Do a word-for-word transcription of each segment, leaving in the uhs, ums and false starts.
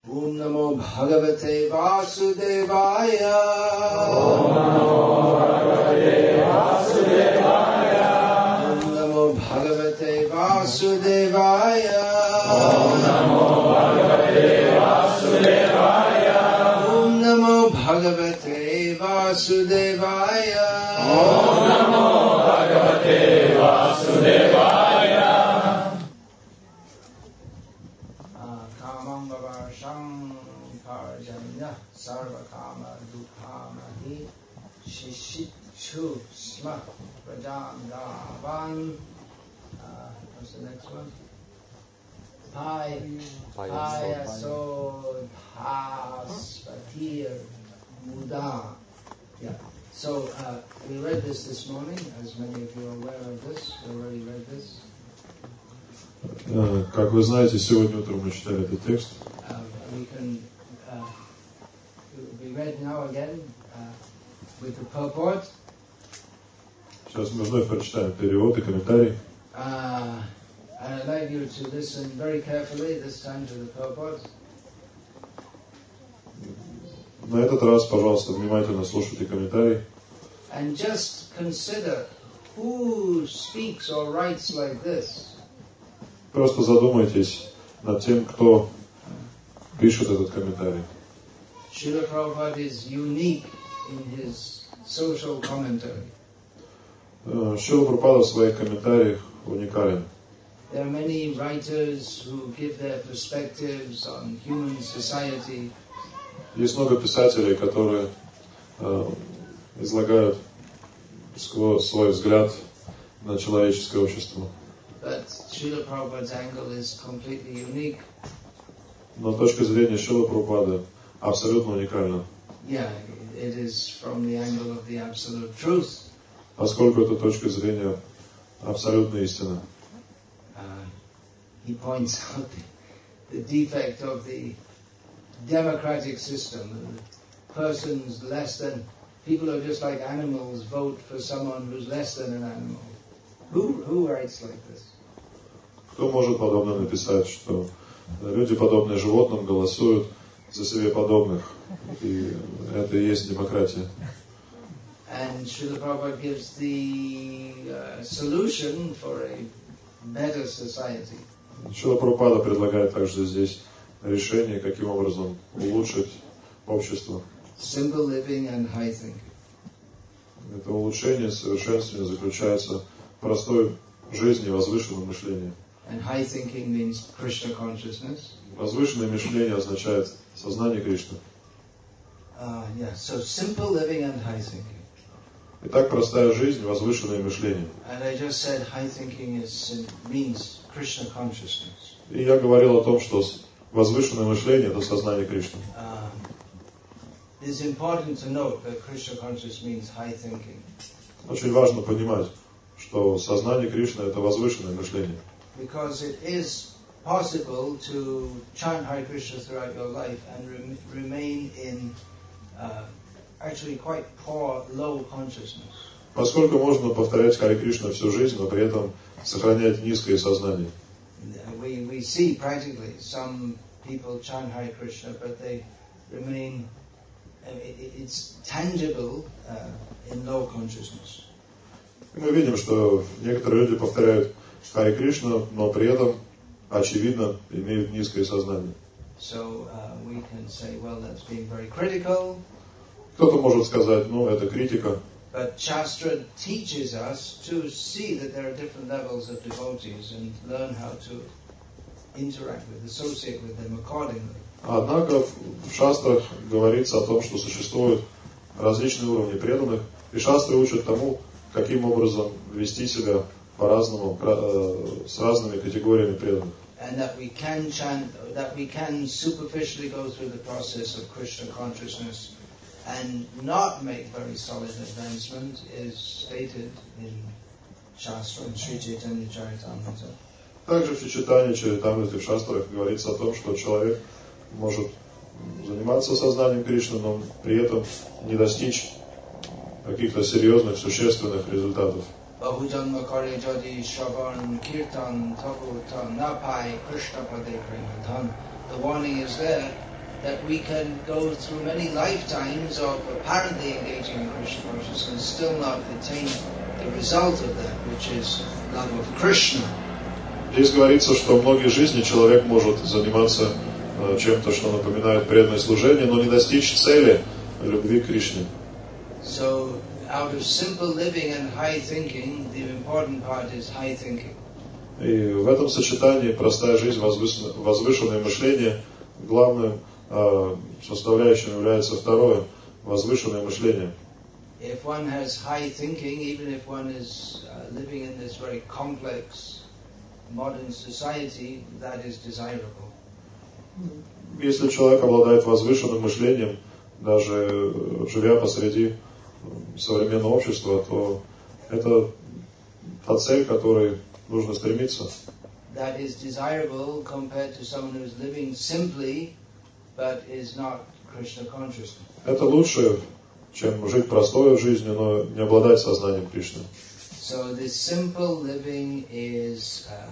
Om Namo Bhagavate Vasudevaya. Om Namo Bhagavate Vasudevaya. Om Namo Bhagavate Vasudevaya. Om Namo Bhagavate Vasudevaya. Om Namo Bhagavate Vasudevaya. Om Namo Bhagavate Vasudevaya. Kamam Vavarsham Parjanya Sarva Kama Dukhamahi Shishichu Sma Prajandavan. What's the next one? Pai Payasod Haspatir Muda. Yeah. So uh, we read this this morning, as many of you are aware of this. We already read this. Как вы знаете, сегодня утром мы читали этот текст. Uh, we can uh, we read now again uh, with the purport. Сейчас мы вновь прочитаем перевод и комментарий. Uh, and I'd like you to listen very carefully this time to the purport. На этот раз, пожалуйста, внимательно слушайте комментарий. And just consider who speaks or writes like this. Просто задумайтесь над тем, кто пишет этот комментарий. Srila Prabhupada is unique in his social commentary. Шрила Прабхупада в своих комментариях уникален. There are many writers who give their perspectives on human society. Есть много писателей, которые э, излагают свой взгляд на человеческое общество. But Srila Prabhupada's angle is completely unique. Но точка зрения Шрилы Прабхупады абсолютно уникальна. Yeah, it is from the angle of the absolute truth. Поскольку это точка зрения абсолютной истины. Uh, he points out the, the defect of the democratic system. Persons less than, people are just like animals, vote for someone who's less than an animal. Who, who writes like this? Кто может подобно написать, что люди, подобные животным, голосуют за себе подобных, и это и есть демократия. And Srila Prabhupada gives the uh, solution for a better society. Шрила Прабхупада предлагает также здесь решение, каким образом улучшить общество. Simple living and high thinking. Это улучшение, совершенствование заключается в простой жизни и возвышенном мышлении. And high thinking means Krishna consciousness. Возвышенное мышление означает сознание Кришны. Uh, yeah, so simple living and high thinking. Итак, простая жизнь, возвышенное мышление. And I just said high thinking is, means Krishna consciousness. И я говорил о том, что возвышенное мышление – это сознание Кришны. Uh, it's important to note that Krishna consciousness means high thinking. Очень важно понимать, что сознание Кришны – это возвышенное мышление. Because it is possible to chant Hare Krishna throughout your life and rem- remain in uh, actually quite poor, low consciousness. Поскольку можно повторять Харе Кришна всю жизнь, но при этом сохранять низкое сознание. We, we see practically some people chant Hare Krishna, but they remain, it, it's tangible uh, in low consciousness. И мы видим, что некоторые люди повторяют Харе Кришна, но при этом, очевидно, имеют низкое сознание. So uh, we can say, well, that's being very critical. Кто-то может сказать, ну, это критика. But Shastra teaches us to see that there are different levels of devotees and learn how to interact with, associate with them accordingly. Однако в шастрах говорится о том, что существуют различные уровни преданных, и шастры учат тому, каким образом вести себя по-разному, с разными категориями преданных. And that we can chant, that we can superficially go through the process of Krishna consciousness and not make very solid advancement is stated in Shastra, in Sri Chaitanya Charitamrita. Также в Чайтанья Чаритамрите в шастрах говорится о том, что человек может заниматься сознанием Кришны, но при этом не достичь каких-то серьезных, существенных результатов. Bahujanma kare jadi shravan kirtan taputa napai krishna pade premadhan. The warning is there that we can go through many lifetimes of apparently engaging in Krishna consciousness and still not attain the result of that, which is love of Krishna. Здесь говорится, что многие жизни человек может заниматься чем-то, что напоминает преданное служение, но не достичь цели любви к Кришне. So, out of simple living and high thinking, the important part is high thinking. И в этом сочетании простая жизнь, возвышенное мышление, главным э, составляющим является второе, возвышенное мышление. If one has high thinking, even if one is uh, living in this very complex modern society, that is desirable. Если человек обладает возвышенным мышлением, даже живя посреди современного общества, то это та цель, к которой нужно стремиться. That is desirable compared to someone who is living simply, but is not Krishna conscious. Это лучше, чем жить простой жизнью, но не обладать сознанием Кришны. So this simple living is uh,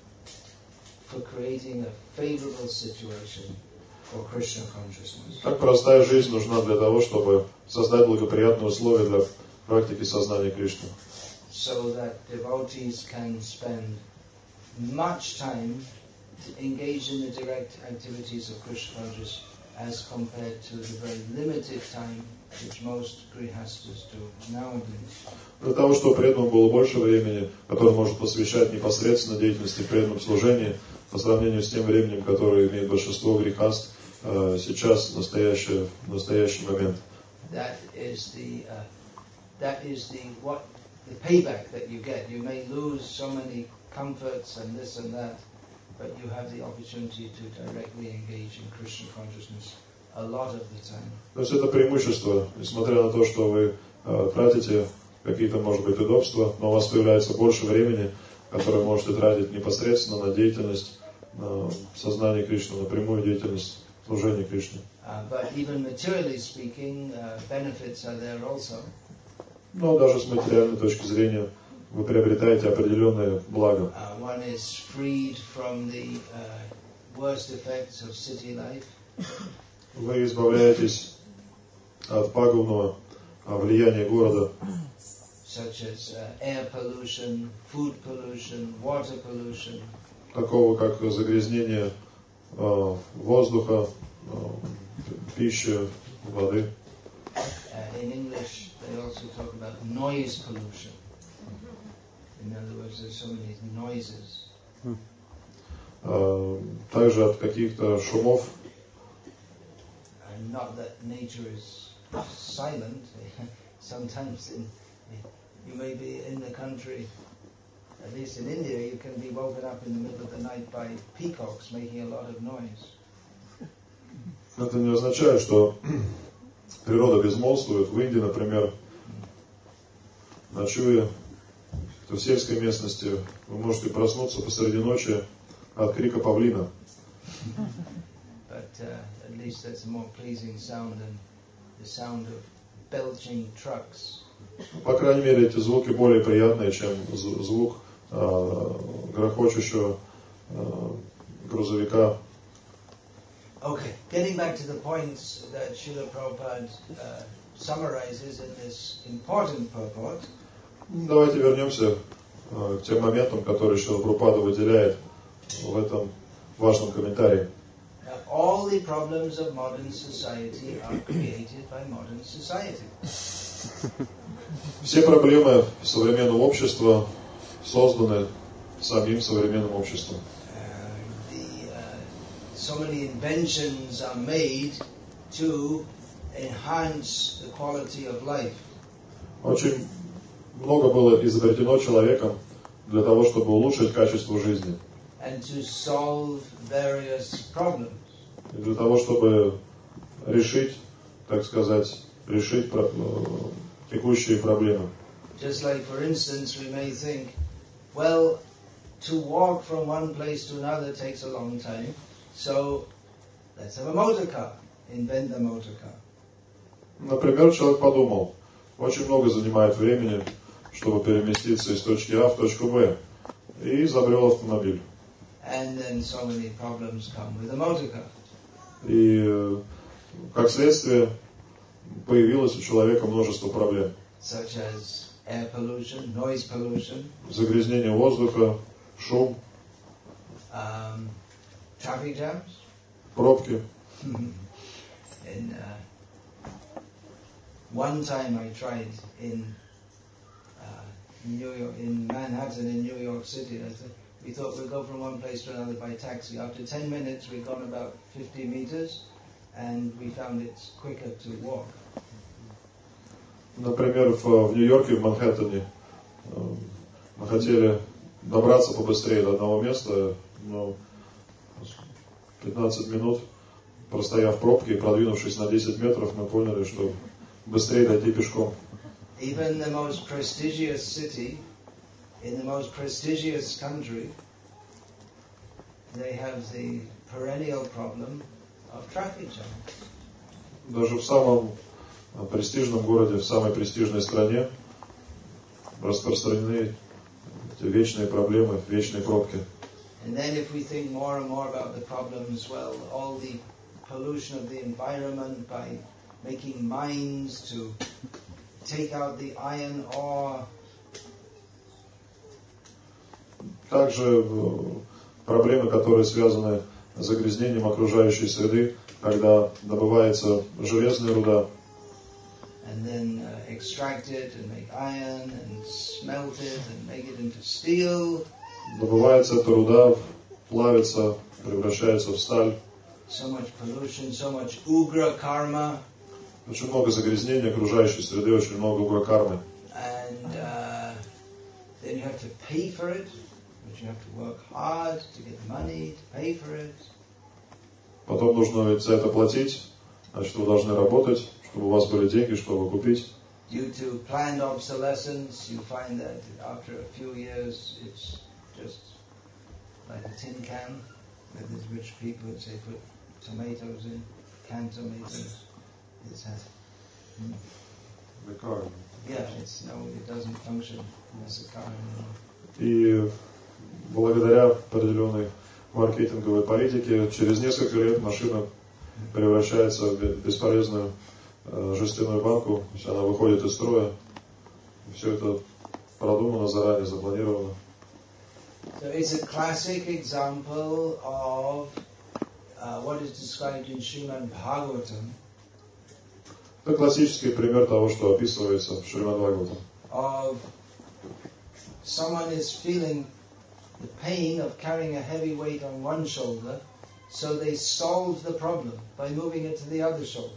for creating a favorable situation for Krishna consciousness. Так простая жизнь нужна для того, чтобы создать благоприятные условия для практики сознания Кришны. So that devotees can spend much time to engage in the direct activities of Krishna consciousness as compared to the very limited time which most grihastas do nowadays. Для того, чтобы преданному было больше времени, которое может посвящать непосредственно деятельности в преданном служении, по сравнению с тем временем, которое имеет большинство грехаст сейчас, в настоящий, в настоящий момент. That is the uh, that is the what the payback that you get. You may lose so many comforts and this and that, but you have the opportunity to directly engage in Krishna consciousness a lot of the time. То есть это преимущество, несмотря на то, что вы э, тратите какие-то, может быть, удобства, но у вас появляется больше времени, которое можете тратить непосредственно на деятельность, на сознание Кришны, на прямую деятельность служения Кришне. Uh, but even materially speaking, uh, benefits are there also. Но даже с материальной точки зрения вы приобретаете определенные блага. Uh, one is freed from the uh, worst effects of city life. Вы избавляетесь от пагубного влияния города, such as uh, air pollution, food pollution, water pollution. Такого как загрязнение э, воздуха, э, пищи, воды. Uh, in English, they also talk about noise pollution. In other words, there's so many noises. Э, также от каких-то шумов. And not that nature is silent. Sometimes in, you may be in the country, at least in India, you can be woken up in the middle of the night by peacocks making a lot of noise. Это не означает, что природа безмолвствует. В Индии, например, ночуя в сельской местности, вы можете проснуться посреди ночи от крика павлина. But uh, at least that's a more pleasing sound than the sound of belching trucks. По крайней мере, эти звуки более приятные, чем звук э, грохочущего э, грузовика. Okay, getting back to the points that Srila Prabhupada uh, summarizes in this important purport. Давайте вернемся э, к тем моментам, которые Шрила Прабхупада выделяет в этом важном комментарии. All the problems of modern society are created by modern society. Все проблемы современного общества созданы самим современным обществом. Uh, the, uh, so many inventions are made to enhance the quality of life. Очень много было изобретено человеком для того, чтобы улучшить качество жизни. And to solve various problems. И для того, чтобы решить, так сказать, решить про, текущие проблемы. Just like, for instance, we may think, well, to walk from one place to another takes a long time, so let's have a motor car, invent the motor car. Например, человек подумал, очень много занимает времени, чтобы переместиться из точки А в точку Б, и изобрел автомобиль. And then so many problems come with a motor car. И как следствие появилось у человека множество проблем. Such as air pollution, noise pollution, загрязнение воздуха, шум, um, traffic jams. пробки. And uh, one time I tried in uh, New York, in Manhattan, in New York City. I said, we thought we'd go from one place to another by taxi. After ten minutes, we'd gone about fifty meters, and we found it's quicker to walk. Например, в, в Нью-Йорке, в Манхэттене, мы хотели добраться побыстрее до одного места, но пятнадцать минут, простояв в пробке и продвинувшись на десять метров, мы поняли, что быстрее дойти пешком. Even the most prestigious city, in the most prestigious country, they have the perennial problem of traffic jams. Даже в самом престижном городе, в самой престижной стране распространены эти вечные проблемы, вечные пробки. And then if we think more and more about the problems, well, all the pollution of the environment by making mines to take out the iron ore. Также проблемы, которые связаны с загрязнением окружающей среды, когда добывается железная руда. And then uh, extract it and make iron and smelt it and make it into steel. Добывается эта руда, плавится, превращается в сталь. So much pollution, so much ugra karma. Очень много загрязнения окружающей среды, очень много угрокармы. And uh, then you have to pay for it, but you have to work hard to get money to pay for it. Потом нужно ведь за это платить, значит, вы должны работать, чтобы у вас были деньги, чтобы купить. Due to planned obsolescence, you find that after a few years, it's just like a tin can. That these rich people would say put tomatoes in, canned tomatoes. This has, mm. Yeah, it's no, it doesn't function as a car anymore. И благодаря определенной маркетинговой политике через несколько лет машина превращается в бесполезную э, жестяную банку, то есть она выходит из строя. Все это продумано заранее, запланировано. So it's a classic example of uh, what is described in Srimad Bhagavatam. Это классический пример того, что описывается в Шримад Бхагаватам. Of someone is feeling the pain of carrying a heavy weight on one shoulder, so they solve the problem by moving it to the other shoulder.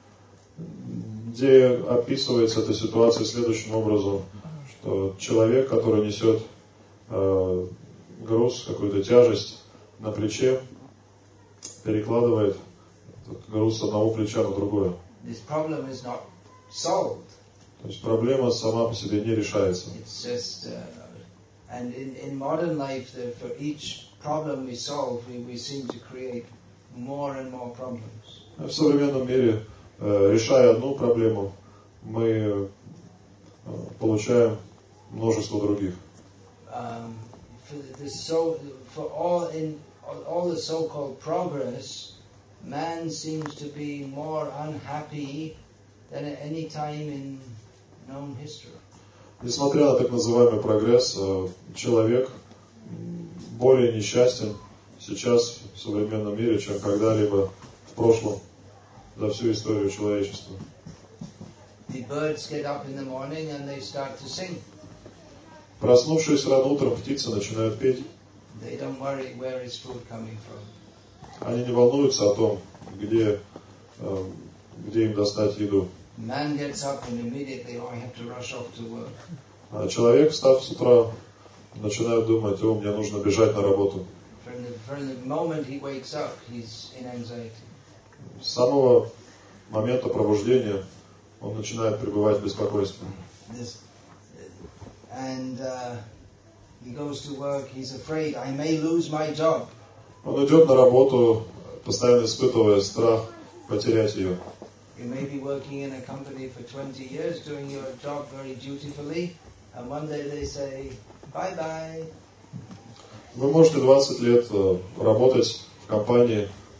Где описывается эта ситуация следующим образом, что человек, который несет э, груз, какую-то тяжесть на плече, перекладывает этот груз с одного плеча на другое. This problem is not solved. То есть проблема сама по себе не решается. It's just, uh, and in, in modern life, the, for each problem we solve, we, we seem to create more and more problems. В современном мире, э, решая одну проблему, мы э, получаем множество других. Um, for the so, for all in all the so-called progress, man seems to be more unhappy than at any time in known history. Несмотря на так называемый прогресс, человек более несчастен сейчас в современном мире, чем когда-либо в прошлом за всю историю человечества. The birds get up in the morning and they start to sing. Проснувшись рано утром, птицы начинают петь. They don't worry where is food coming from. Они не волнуются о том, где, где им достать еду. Man gets up and immediately, oh, I have to rush off to work. А человек, встав с утра, начинает думать, о, мне нужно бежать на работу. From the, from the moment he wakes up, he's in anxiety. С самого момента пробуждения он начинает пребывать в беспокойстве. This, and uh, he goes to work, he's afraid, I may lose my job. Он идет на работу, постоянно испытывая страх потерять ее. You may be working in a company for twenty years, doing your job very dutifully, and one day they say, bye-bye. Вы можете двадцать лет работать в компании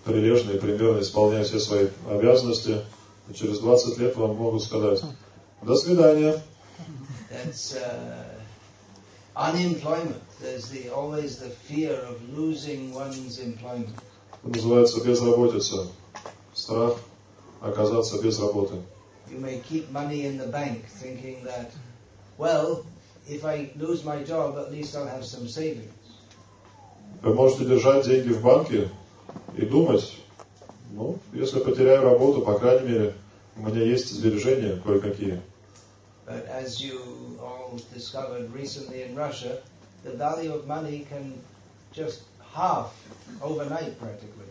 прилежно и примерно исполняя все свои обязанности, и через двадцать лет вам могут сказать: до свидания. That's uh, unemployment. There's the, always the fear of losing one's employment. Это называется безработица. Страх оказаться без работы. You may keep money in the bank thinking that, well, if I lose my job, at least I'll have some savings. Вы можете держать деньги в банке и думать: ну, если потеряю работу, по крайней мере, у меня есть сбережения кое-какие. But as you all discovered recently in Russia, the value of money can just halve overnight practically.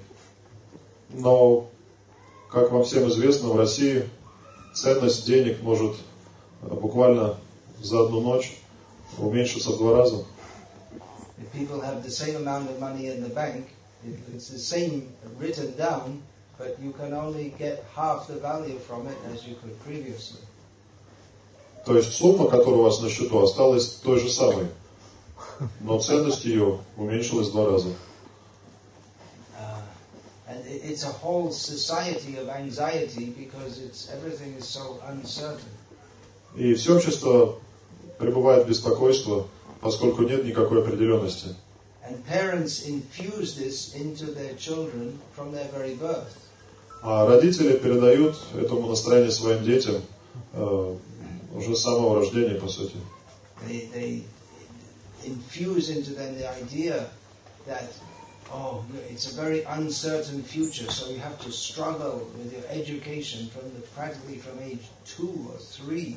Но, как вам всем известно, в России ценность денег может буквально за одну ночь уменьшиться в два раза. If people have the same amount of money in the bank, it's the same written down, but you can only get half the value from it as you could previously. То есть сумма, которая у вас на счету, осталась той же самой, но ценность ее уменьшилась в два раза. Uh, and it's a whole society of anxiety because it's everything is so uncertain. И все общество пребывает в беспокойстве, поскольку нет никакой определенности. And parents infuse this into their children from their very birth. А родители передают этому настроение своим детям э, уже с самого рождения, по сути. They, they infuse into them the idea that, oh, it's a very uncertain future, so you have to struggle with your education from the, practically from age two or three.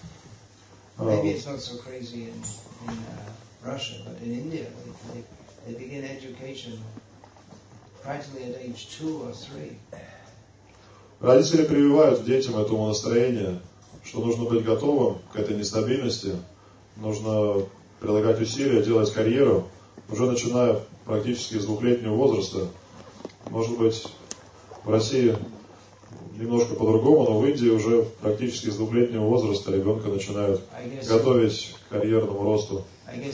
Maybe it's not so crazy in, in uh, Russia, but in India, they, they, they begin education practically at age two or three. Родители прививают детям этому настроение, что нужно быть готовым к этой нестабильности, нужно прилагать усилия, делать карьеру, уже начиная практически с двухлетнего возраста. Может быть, в России немножко по-другому, но в Индии уже практически с двухлетнего возраста ребенка начинают готовить к карьерному росту.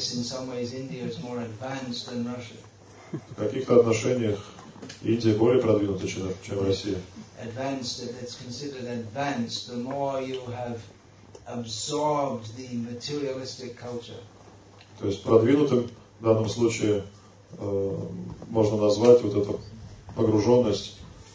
В каких-то отношениях Индия более продвинута, чем, чем Россия. Advanced, it's considered advanced the more you have absorbed the materialistic culture. То есть продвинутым в данном случае э, можно назвать вот эту погруженность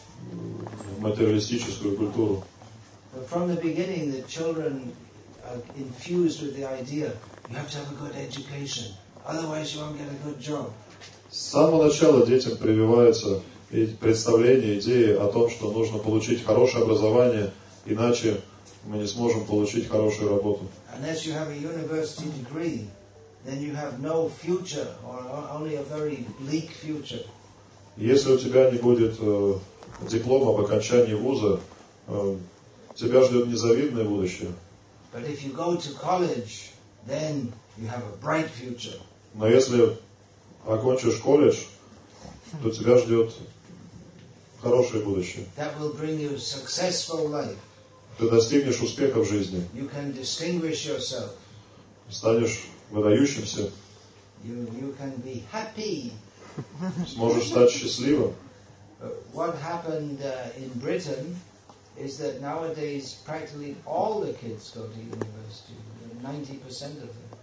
в материалистическую культуру. But from the beginning, the children are infused with the idea you have to have a good education, otherwise you won't get a good job. С самого начала детям прививается представление, идеи о том, что нужно получить хорошее образование, иначе мы не сможем получить хорошую работу. Unless you have a university degree, then you have no future or only a very bleak future. Если у тебя не будет э, диплома об окончании вуза, э, тебя ждет незавидное будущее. But if you go to college, then you have a bright future. Но если окончишь колледж, то тебя ждет хорошее будущее. That will bring you a successful life. Ты достигнешь успеха в жизни. You can distinguish yourself. Станешь выдающимся. You, you can be happy. Сможешь стать счастливым. But what happened uh, in Britain is that nowadays practically all the kids go to university, ninety percent of them.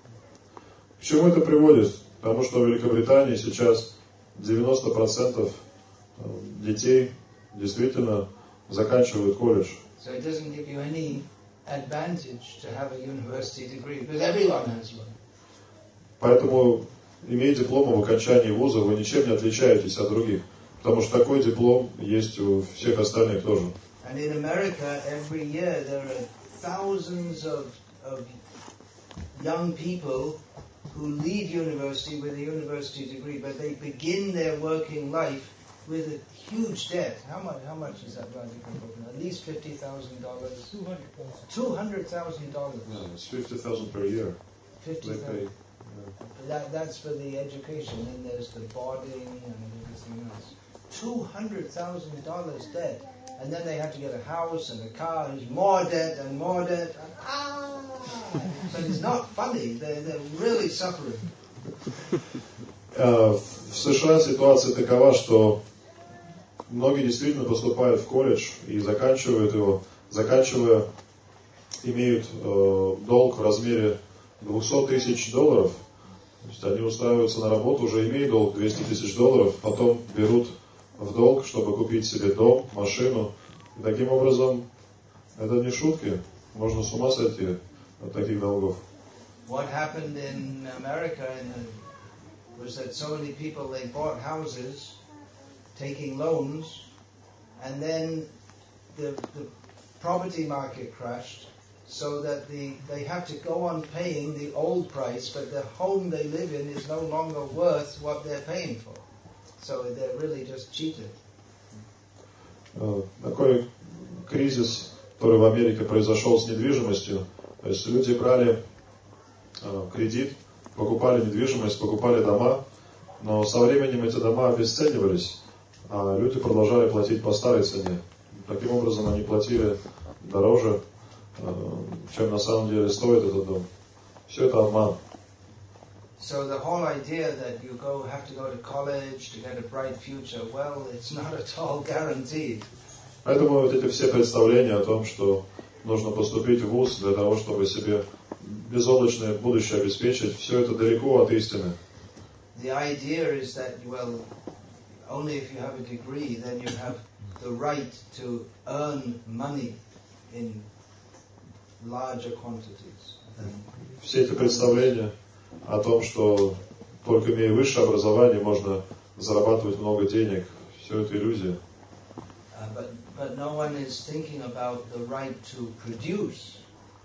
К чему это приводит? Потому что в Великобритании сейчас девяносто процентов детей действительно заканчивают колледж. So it doesn't give you any advantage to have a university degree, because everyone has one. Поэтому, имея диплом об окончании вуза, вы ничем не отличаетесь от других, потому что такой диплом есть у всех остальных тоже. And in America, every year there are thousands of, of young people who leave university with a university degree, but they begin their working life with a huge debt. How much? How much is that, Radhika? At least fifty thousand dollars. Two hundred thousand. Two hundred thousand dollars. Yeah, it's fifty thousand per year. Fifty thousand. That that's for the education. Then there's the boarding and everything else. Two hundred thousand dollars debt, and then they have to get a house and a car. And more debt and more debt. And, ah! But it's not funny. They're they're really suffering. В США ситуация такова, что многие действительно поступают в колледж и заканчивают его, заканчивая, имеют э, долг в размере двухсот тысяч долларов. То есть они устраиваются на работу, уже имея долг двести тысяч долларов, потом берут в долг, чтобы купить себе дом, машину. И таким образом, это не шутки, можно с ума сойти от таких долгов. What happened in America in the, was that so many people, they bought houses, taking loans, and then the, the property market crashed, so that the, they have to go on paying the old price, but the home they live in is no longer worth what they're paying for. So they're really just cheated. Такой кризис, который в Америке произошел с недвижимостью, то есть люди брали кредит, покупали недвижимость, покупали дома, но со временем эти дома обесценивались, а люди продолжали платить по старой цене. Таким образом, они платили дороже, чем на самом деле стоит этот дом. Все это обман. So the whole idea that you go have to go to college to get a bright future, well, it's not at all guaranteed. Поэтому вот эти все представления о том, что нужно поступить в вуз для того, чтобы себе безоблачное будущее обеспечить, все это далеко от истины. The idea is that, well, only if you have a degree, then you have the right to earn money in larger quantities. Все эти представления о том, что только имея высшее образование, можно зарабатывать много денег, все это иллюзия. Uh, but, but no one is thinking about the right to produce,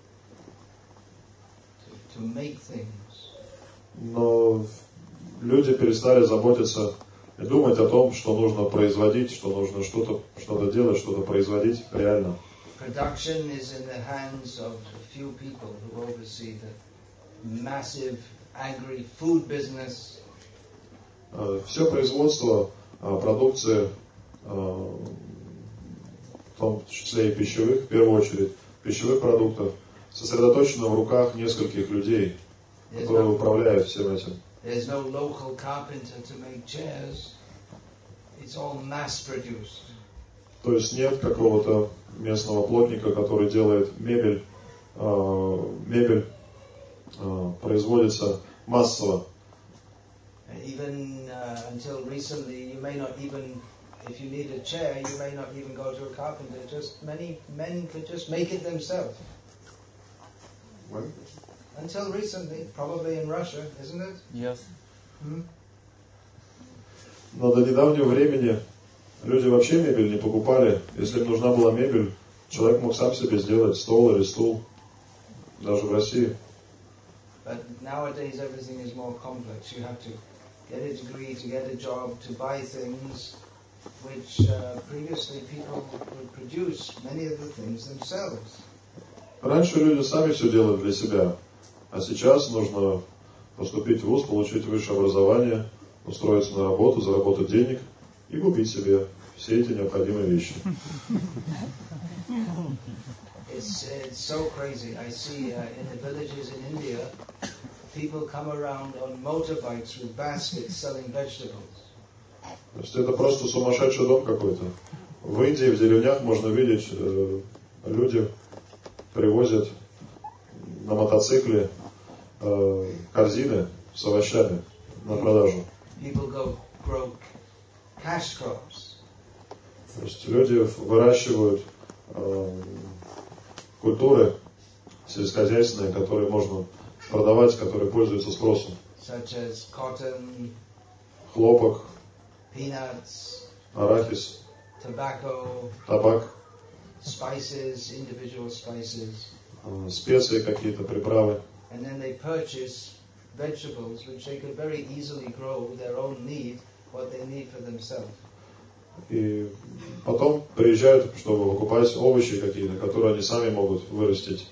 to, to make things. Но люди перестали заботиться и думать о том, что нужно производить, что нужно что-то, что-то делать, что-то производить реально. Production is in the hands of a few people who oversee the massive agri-food business. Все производство продукции, в том числе и пищевых, в первую очередь, пищевых продуктов, сосредоточено в руках нескольких людей, которые управляют всем этим. There's no local carpenter to make chairs. It's all mass-produced. То есть нет какого-то местного плотника, который делает мебель, мебель производится массово. Even uh, until recently, you may not even, if you need a chair, you may not even go to a carpenter. Just many men could just make it themselves. When? Until recently, probably in Russia, isn't it? Yes. Hmm? Но до недавнего времени люди вообще мебель не покупали. Если им нужна была мебель, человек мог сам себе сделать стол или стул, даже в России. But nowadays everything is more complex. You have to get a degree, to get a job, to buy things which uh, previously people would produce many of the things themselves. Раньше люди сами все делали для себя, а сейчас нужно поступить в вуз, получить высшее образование, устроиться на работу, заработать денег и купить себе все эти необходимые вещи. It's, it's so crazy. I see uh, in the villages in India, people come around on motorbikes with baskets selling vegetables. То есть это просто сумасшедший дом какой-то. В Индии, в деревнях можно видеть, э, люди привозят на мотоцикле э, корзины с овощами на продажу. People go grow cash crops. То есть люди выращивают э, культуры сельскохозяйственные, которые можно продавать, которые пользуются спросом. Such as cotton, Хлопок, peanuts, арахис, tobacco, табак, spices, individual spices. э, специи какие-то, приправы. And then they purchase vegetables which they could very easily grow their own need, what they need for themselves. И потом приезжают, чтобы покупать овощи какие-то, которые они сами могут вырастить.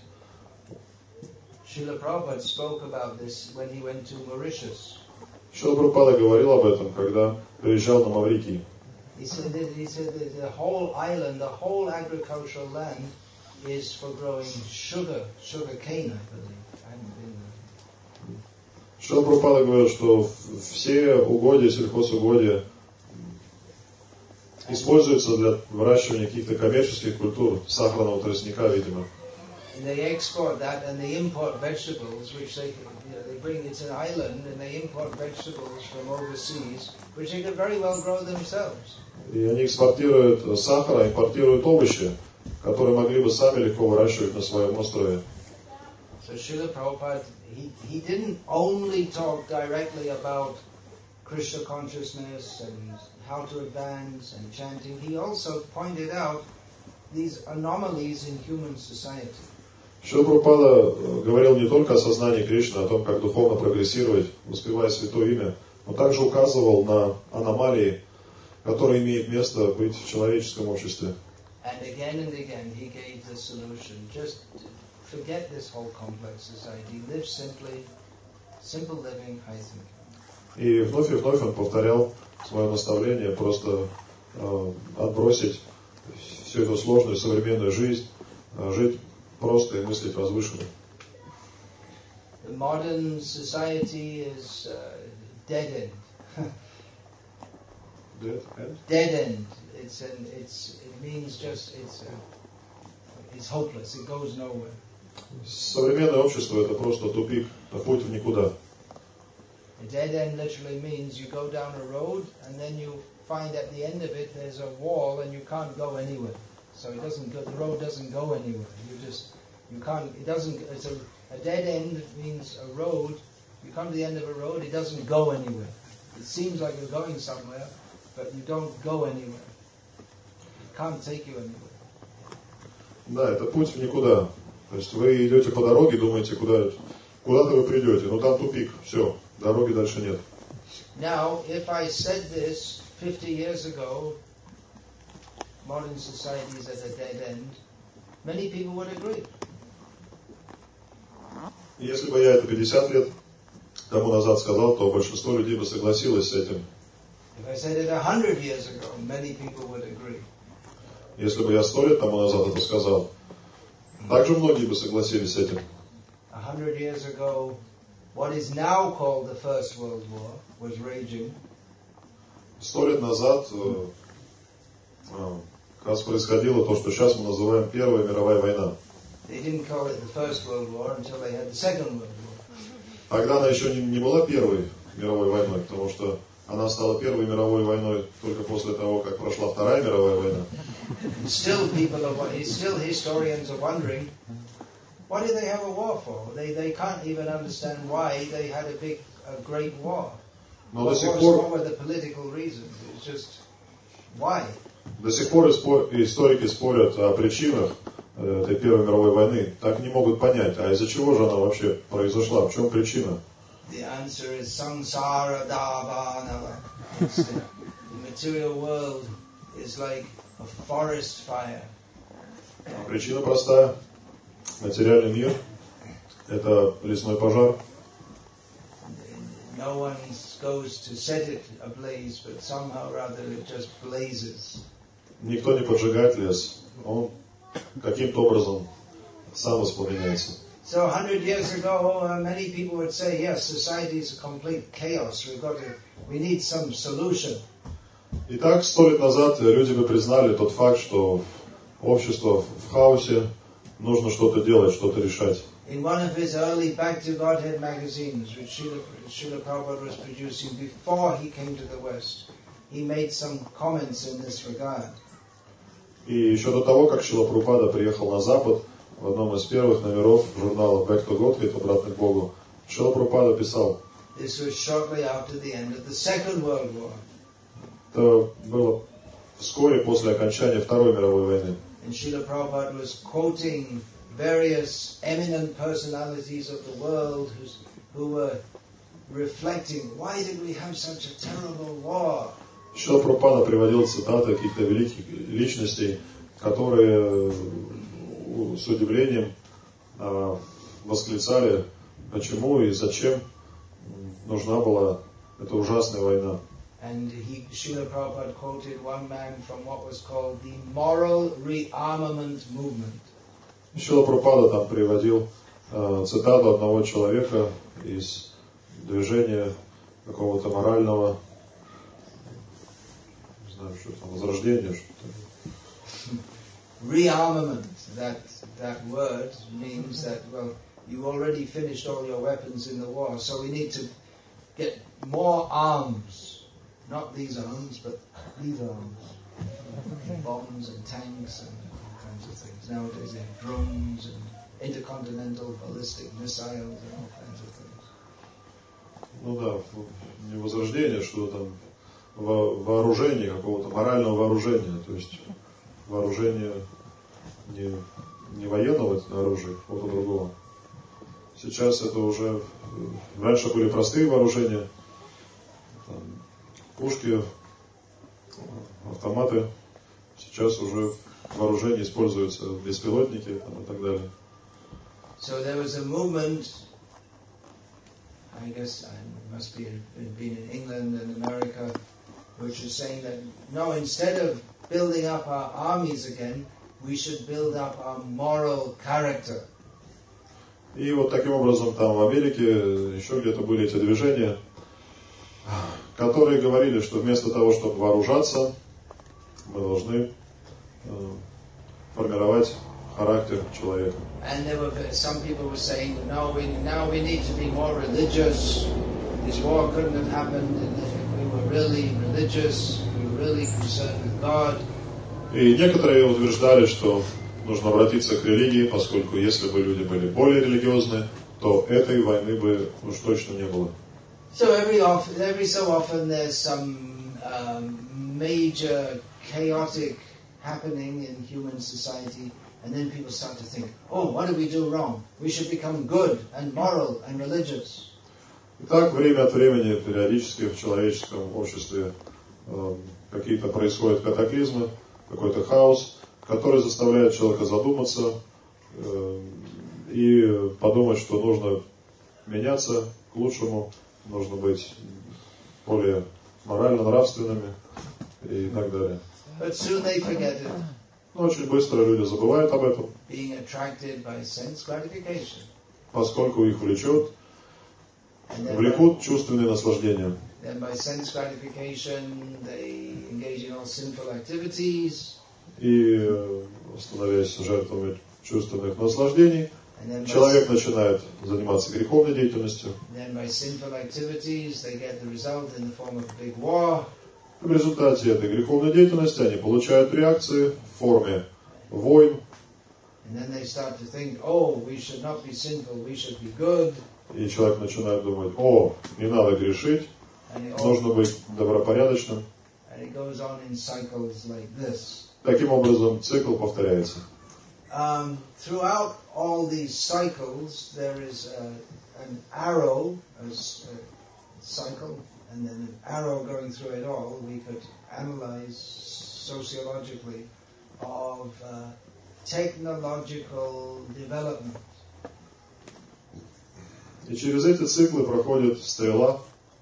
Srila Prabhupada spoke about this when he went to Mauritius. Шрила Прабхупада говорил об этом, когда приезжал на Маврикий. He said that, he said that the whole island, the whole agricultural land is for growing sugar, sugar cane, I believe. I haven't been there. Шрила Прабхупада говорил, что все угодья, сельхозугодья, используется для выращивания каких-то коммерческих культур, сахарного тростника, видимо. And they export that and they import vegetables, which they, you know, they bring, it's an island, and they import vegetables from overseas, which they could very well grow themselves. И они экспортируют сахар, импортируют овощи, которые могли бы сами легко выращивать на своем острове. So Srila Prabhupada, he, he didn't only talk directly about Krishna consciousness and how to advance and chanting. He also pointed out these anomalies in human society. Шрила Прабхупада говорил не только о сознании Кришны, о том, как духовно прогрессировать, воспевая святое имя, но также указывал на аномалии, которые имеют место быть в человеческом обществе. And again and again he gave the solution. Just forget this whole complex society. Live simply. Simple living, high thinking. И вновь и вновь он повторял свое наставление просто э, отбросить всю эту сложную современную жизнь, э, жить просто и мыслить возвышенно. The modern society is uh, dead end. Dead end? Dead end. It's an, it's it means just it's uh, it's hopeless. It goes nowhere. Современное общество это просто тупик, это путь в никуда. A dead end literally means you go down a road and then you find at the end of it there's a wall and you can't go anywhere. So it doesn't go, the road doesn't go anywhere. You just you can't. It doesn't. It's a, a dead end means a road. You come to the end of a road, it doesn't go anywhere. It seems like you're going somewhere, but you don't go anywhere. It can't take you anywhere. Да, это путь в никуда. То есть вы идете по дороге, думаете, куда, куда-то вы придете, но там тупик, все, дороги дальше нет. Now, if I said this fifty years ago, modern society is at a dead end, many people would agree. Если бы я это пятьдесят лет тому назад сказал, то большинство людей бы согласилось с этим. If I said it a hundred years ago, many people would agree. Если бы я сто лет тому назад это сказал, также многие бы согласились с этим. A hundred years ago, what is now called the First World War was raging. Сто лет назад э, э, как раз происходило то, что сейчас мы называем Первая мировая война. They didn't call it the First World War until they had the Second World War. Тогда она еще не, не была Первой мировой войной, потому что она стала Первой мировой войной только после того, как прошла Вторая мировая война. Still, people are still historians are wondering, what did they have a war for? They they can't even understand why they had a big, a great war. Но What до сих was пор, wrong with the political reasons? It's just why. до сих пор историки спорят о причинах этой Первой мировой войны, так не могут понять, а из-за чего же она вообще произошла, в чем причина? The answer is samsara davanava. The material world is like a forest fire. Причина простая. Материальный мир – это лесной пожар. No one goes to set it ablaze, but somehow or other it just blazes. Никто не поджигает лес. Он каким-то образом сам воспламеняется. So a hundred years ago, uh, many people would say, yes, society is a complete chaos. We've got to, we need some solution. Итак, сто лет назад люди бы признали тот факт, что общество в хаосе, нужно что-то делать, что-то решать. In one of his early Back to Godhead magazines, which Srila, Srila Prabhupada was producing before he came to the West, he made some comments in this regard. И еще до того, как Шрила Прабхупада приехал на Запад, в одном из первых номеров журнала Back to Godhead, обратно к Богу, Шрила Прабхупада писал. This was shortly after the end of the Second World War. Это было вскоре после окончания Второй мировой войны. And Srila Prabhupada was quoting various eminent personalities of the world who's, who were reflecting, why did we have such a terrible war? Шрила Прабхупада приводил цитаты каких-то великих личностей, которые с удивлением э, восклицали, почему и зачем нужна была эта ужасная война. And he, Srila Prabhupada quoted one man from what was called the moral rearmament movement. Шрила Прабхупада там приводил э, цитату одного человека из движения какого-то морального, не знаю, что там, возрождение, что-то. Rearmament, that, that word means that, well, you already finished all your weapons in the war, so we need to get more arms. Not these arms, but these arms. Bombs and tanks and all kinds of things. Nowadays they have drones and intercontinental ballistic missiles and all kinds of things. Ну да, не возрождение, что там вооружение, какого-то морального вооружения, то есть вооружение не, не военного оружия, вот у другого. Сейчас это уже, раньше были простые вооружения, там, пушки, автоматы, сейчас уже вооружение используются беспилотники там, и так далее. So there was a movement, I guess I must be been in England and America, which is saying that no, instead of building up our armies again, we should build up our moral character. И вот таким образом там в Америке еще где-то были эти движения, которые говорили, что вместо того, чтобы вооружаться, мы должны э, формировать характер человека. And there were some people were saying, no, we now we need to be more religious. This war couldn't have happened if we were really religious. We were really concerned with God. И некоторые утверждали, что нужно обратиться к религии, поскольку если бы люди были более религиозны, то этой войны бы уж точно не было. So every often, every so often there's some um, major chaotic happening in human society, and then people start to think, oh, what did we do wrong? We should become good and moral and religious. Итак, время от времени периодически в человеческом обществе э, какие-то происходят катаклизмы, какой-то хаос, который заставляет человека задуматься э, и подумать, что нужно меняться к лучшему, нужно быть более морально-нравственными и так далее. But soon they forget it, Но очень быстро люди забывают об этом, being attracted by sense gratification. поскольку их влечет, And then by, влекут чувственные наслаждения. then by sense gratification they engage in all sinful activities. И, э, становясь жертвами чувственных наслаждений, And then by, человек начинает заниматься греховной деятельностью. then by sinful activities they get the result in the form of a big war. В результате этой греховной деятельности они получают реакции в форме войн. And then they start to think, oh, we should not be sinful, we should be good. И человек начинает думать, о, не надо грешить, And it, all, нужно быть добропорядочным. and it goes on in cycles like this. Таким образом, цикл повторяется. Um, throughout all these cycles, there is a, an arrow, a, s- a cycle, and then an arrow going through it all. We could analyze sociologically of uh, technological development. И через эти циклы проходит стрела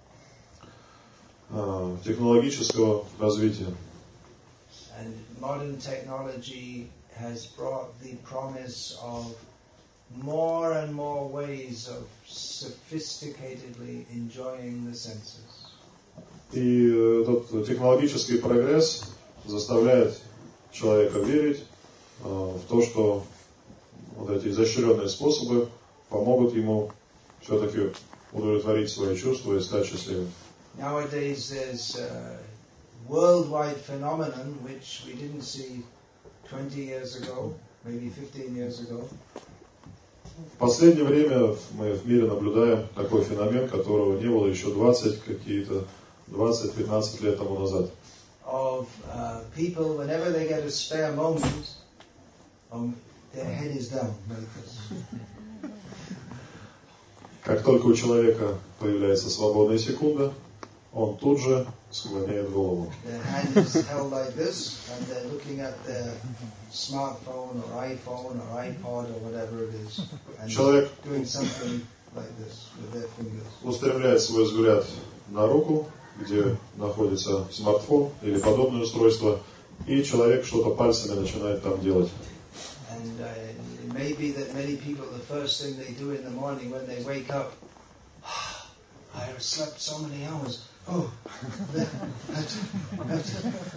э, технологического развития. And modern technology has brought the promise of more and more ways of sophisticatedly enjoying the senses. И этот технологический прогресс заставляет человека верить э, в то, что вот эти изощренные способы помогут ему все-таки удовлетворить свои чувства и стать счастливым. Nowadays there's a worldwide phenomenon which we didn't see twenty years ago, maybe fifteen years ago. В последнее время мы в мире наблюдаем такой феномен, которого не было еще двадцать какие-то двадцать-пятнадцать лет тому назад. Of uh, people, whenever they get a spare moment, um, their head is down like this. Как только у человека появляется свободная секунда, он тут же склоняет голову. Their hand is held like this, and they're looking at their smartphone or iPhone or iPod or whatever it is, and Человек doing something like this with their fingers. устремляет свой взгляд на руку, где находится смартфон или подобное устройство, и человек что-то пальцами начинает там делать. And uh, it may be that many people, the first thing they do in the morning when they wake up, I have slept so many hours, Oh, that, that's,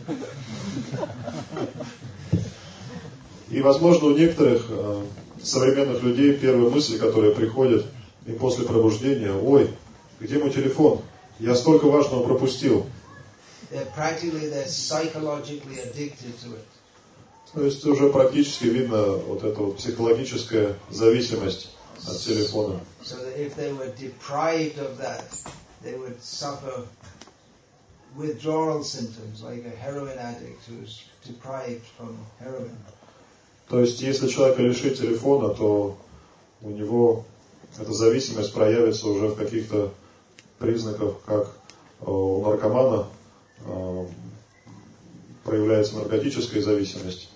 И, возможно, у некоторых э, современных людей первые мысли, которые приходят им после пробуждения: ой, где мой телефон? Я столько важного пропустил. they're practically, they're psychologically addicted to it. То есть уже практически видно вот эта вот психологическая зависимость от телефона. So that if they were deprived of that, they would suffer withdrawal symptoms, like a heroin addict who's deprived from heroin. То есть, если человека лишить телефона, то у него эта зависимость проявится уже в каких-то признаках, как у наркомана проявляется наркотическая зависимость.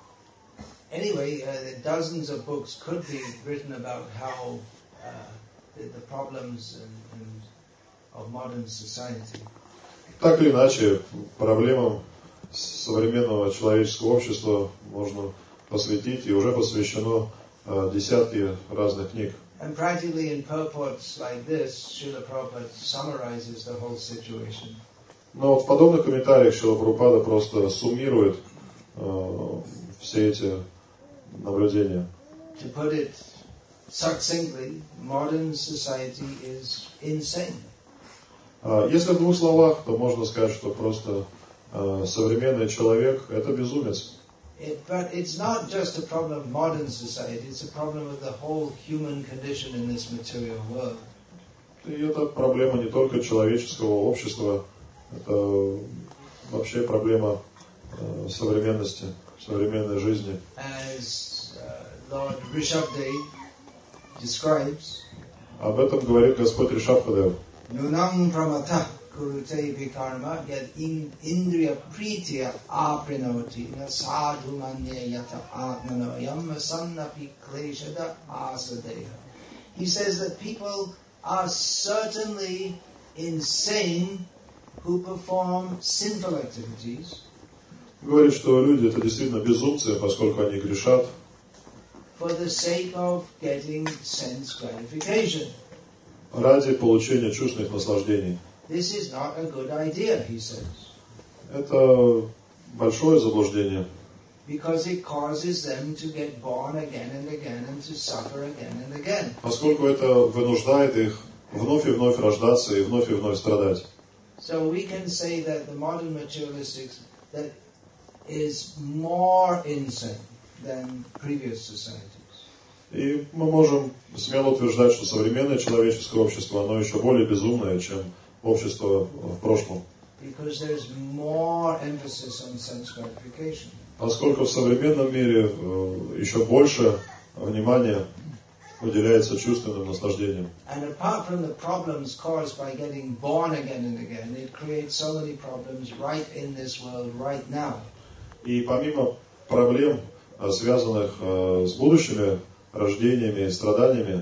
Anyway, uh, dozens of books could be written about how uh, the, the problems and, and of modern society. Так или иначе, проблемам современного человеческого общества можно посвятить, и уже посвящено uh, десятки разных книг. And practically in purports like this, Srila Prabhupada summarizes the whole situation. Но вот в подобных комментариях Шрила Прабхупада просто суммирует uh, все эти наблюдения. To put it succinctly, modern society is insane. Uh, если в двух словах, то можно сказать, что просто uh, современный человек – это безумец. It, but it's not just a problem of modern society, it's a problem of the whole human condition in this material world. И это проблема не только человеческого общества, это вообще проблема uh, современности, современной жизни. As uh, Lord Rishabdev describes, об этом говорит Господь Ришабхадев. Nunam pramata kurute vikarma yad indriya pritya aprinoti na sadhu manye yata atmano yam sannapi kleshada asadeha. He says that people are certainly insane who perform sinful activities. Говорит, что люди это действительно безумцы, поскольку они грешат. For the sake of getting sense gratification. Ради получения чувственных наслаждений. This is not a good idea, he says. Это большое заблуждение. Because it causes them to get born again and again and to suffer again and again. Поскольку это вынуждает их вновь и вновь рождаться и вновь и вновь страдать. So we can say that the modern materialistics that is more insane than previous societies. И мы можем смело утверждать, что современное человеческое общество, оно еще более безумное, чем общество в прошлом. Because there's more emphasis on sense gratification. Поскольку в современном мире еще больше внимания уделяется чувственным наслаждениям. And apart from the problems caused by getting born again and again, it creates so many problems right in this world right now. И помимо проблем, связанных с будущими рождениями и страданиями,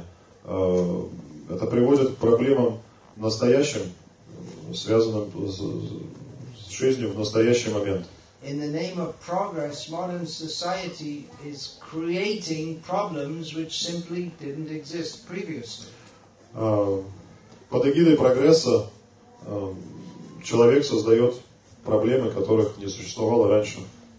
это приводит к проблемам настоящим, связанным с жизнью в настоящий момент. In the name of progress, modern society is creating problems which simply didn't exist previously. Под эгидой прогресса человек создает проблемы, которых не существовало раньше.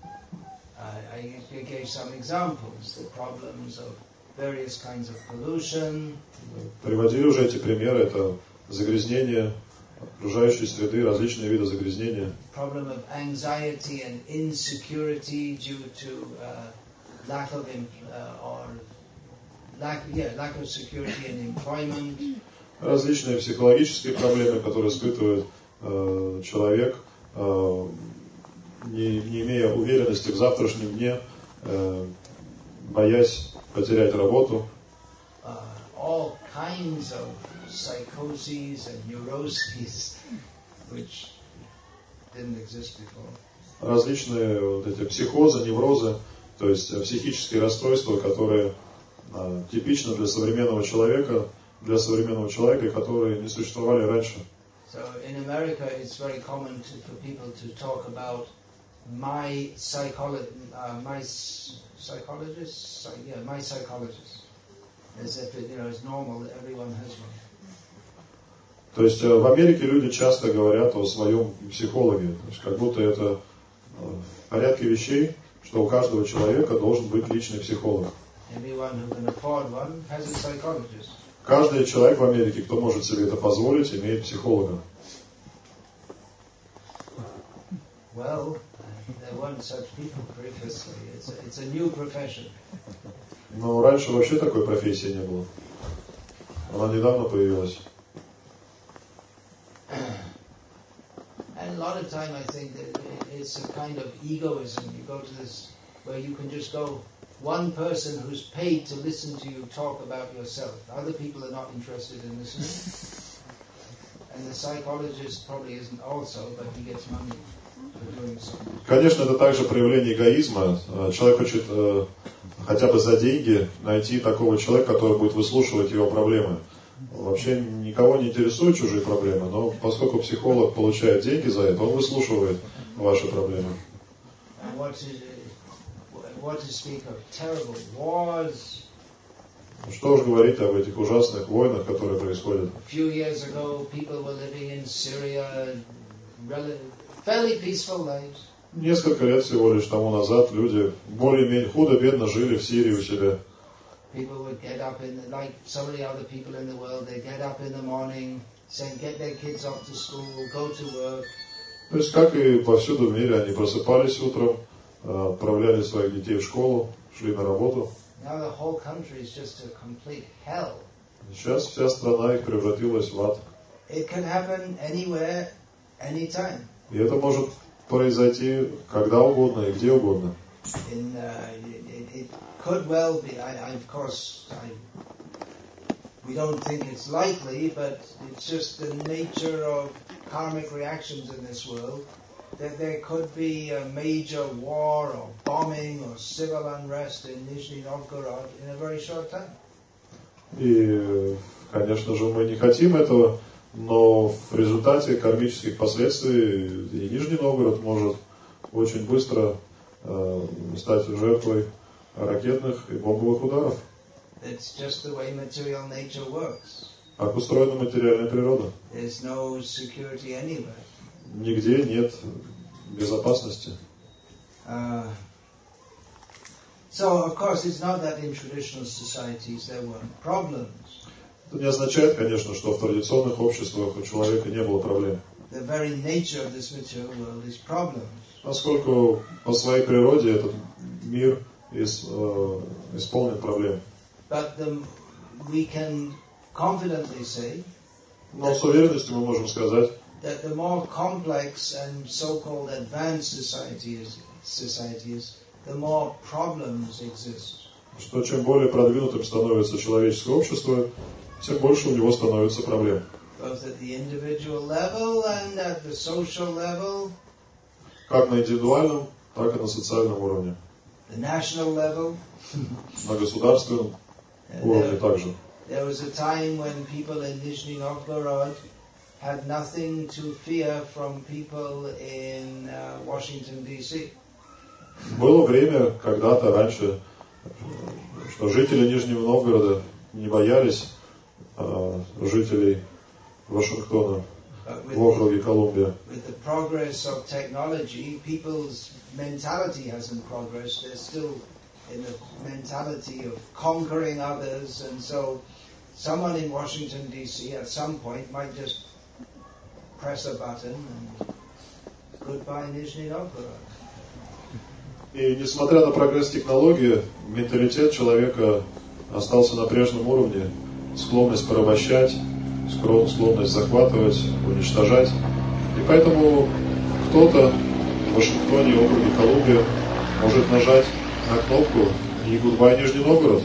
I, I gave some examples, the problems of various kinds of pollution. Приводили уже эти примеры, это загрязнение окружающей среды, различные виды загрязнения. Problem of anxiety and insecurity due to uh, lack of uh, or lack, yeah, lack of security in employment. Различные психологические проблемы, которые испытывает э, человек, э, не, не имея уверенности в завтрашнем дне, э, боясь потерять работу. Uh, all kinds of psychoses and neuroses which didn't exist before. Различные вот эти психозы, неврозы, то есть психические расстройства, которые э, типичны для современного человека, для современного человека, которые не существовали раньше. So in America, it's very common to, for people to talk about my psycholo- uh, my psychologist, Psy- yeah, my psychologist, as if it, you know, it's normal that everyone has one. То есть в Америке люди часто говорят о своем психологе, то есть как будто это в порядке вещей, что у каждого человека должен быть личный психолог. Каждый человек в Америке, кто может себе это позволить, имеет психолога. Well, there weren't such people previously. It's a, it's a new profession. Но раньше вообще такой профессии не было. Она недавно появилась. And a lot of time I think that it's a kind of egoism. You go to this where you can just go one person who's paid to listen to you talk about yourself. Other people are not interested in listening. And the psychologist probably isn't also, but he gets money. Конечно, это также проявление эгоизма. Человек хочет э, хотя бы за деньги найти такого человека, который будет выслушивать его проблемы. Вообще никого не интересуют чужие проблемы, но поскольку психолог получает деньги за это, он выслушивает ваши проблемы. Что уж говорить об этих ужасных войнах, которые происходят. Несколько лет всего лишь тому назад люди более-менее худо-бедно жили в Сирии у себя. People would get up in, the, like so many other people in the world, they get up in the morning, send, get their kids off to school, go to work. То есть, как и повсюду в мире, они просыпались утром, отправляли своих детей в школу, шли на работу. Now the whole country is just a complete hell. Сейчас вся страна их превратилась в ад. It can happen anywhere, anytime. И это может произойти когда угодно и где угодно. In, uh, it, it could well be. I, I, of course, I, we don't think it's likely, but it's just the nature of karmic reactions in this world that there could be a major war or bombing or civil unrest in Nizhny Novgorod in a very short time. И, конечно же, мы не хотим этого, но в результате кармических последствий и Нижний Новгород может очень быстро э, стать жертвой ракетных и бомбовых ударов. It's just the way material nature works. Как устроена материальная природа? There's no security anywhere. Нигде нет безопасности. Uh, so, of course, it's not that in traditional societies there weren't problems. Это не означает, конечно, что в традиционных обществах у человека не было проблем. The very nature of this material world is problems. Поскольку по своей природе этот мир исполнен проблем. But the, we can confidently say, но с уверенностью мы можем сказать, that the more complex and so-called advanced societies, societies, the more problems exist. Что чем более продвинутым становится человеческое общество, тем больше у него становится проблем. Both at the individual level and at the social level. Как на индивидуальном, так и на социальном уровне. The national level. На государственном уровне также. There was a time when people in Nizhny Novgorod had nothing to fear from people in uh, Washington, ди си. Было время, когда-то раньше, что жители Нижнего Новгорода не боялись uh, жителей Вашингтона в округе Колумбия. With the progress of technology, people's mentality hasn't progressed. They're still in the mentality of conquering others, and so someone in Washington, ди си at some point might just press a button and goodbye Nizhny Novgorod. И несмотря на прогресс технологии, менталитет человека остался на прежнем уровне. Склонность порабощать, склонность захватывать, уничтожать. И поэтому кто-то в Вашингтоне, округе Колумбия, может нажать на кнопку и goodbye Нижний Новгород.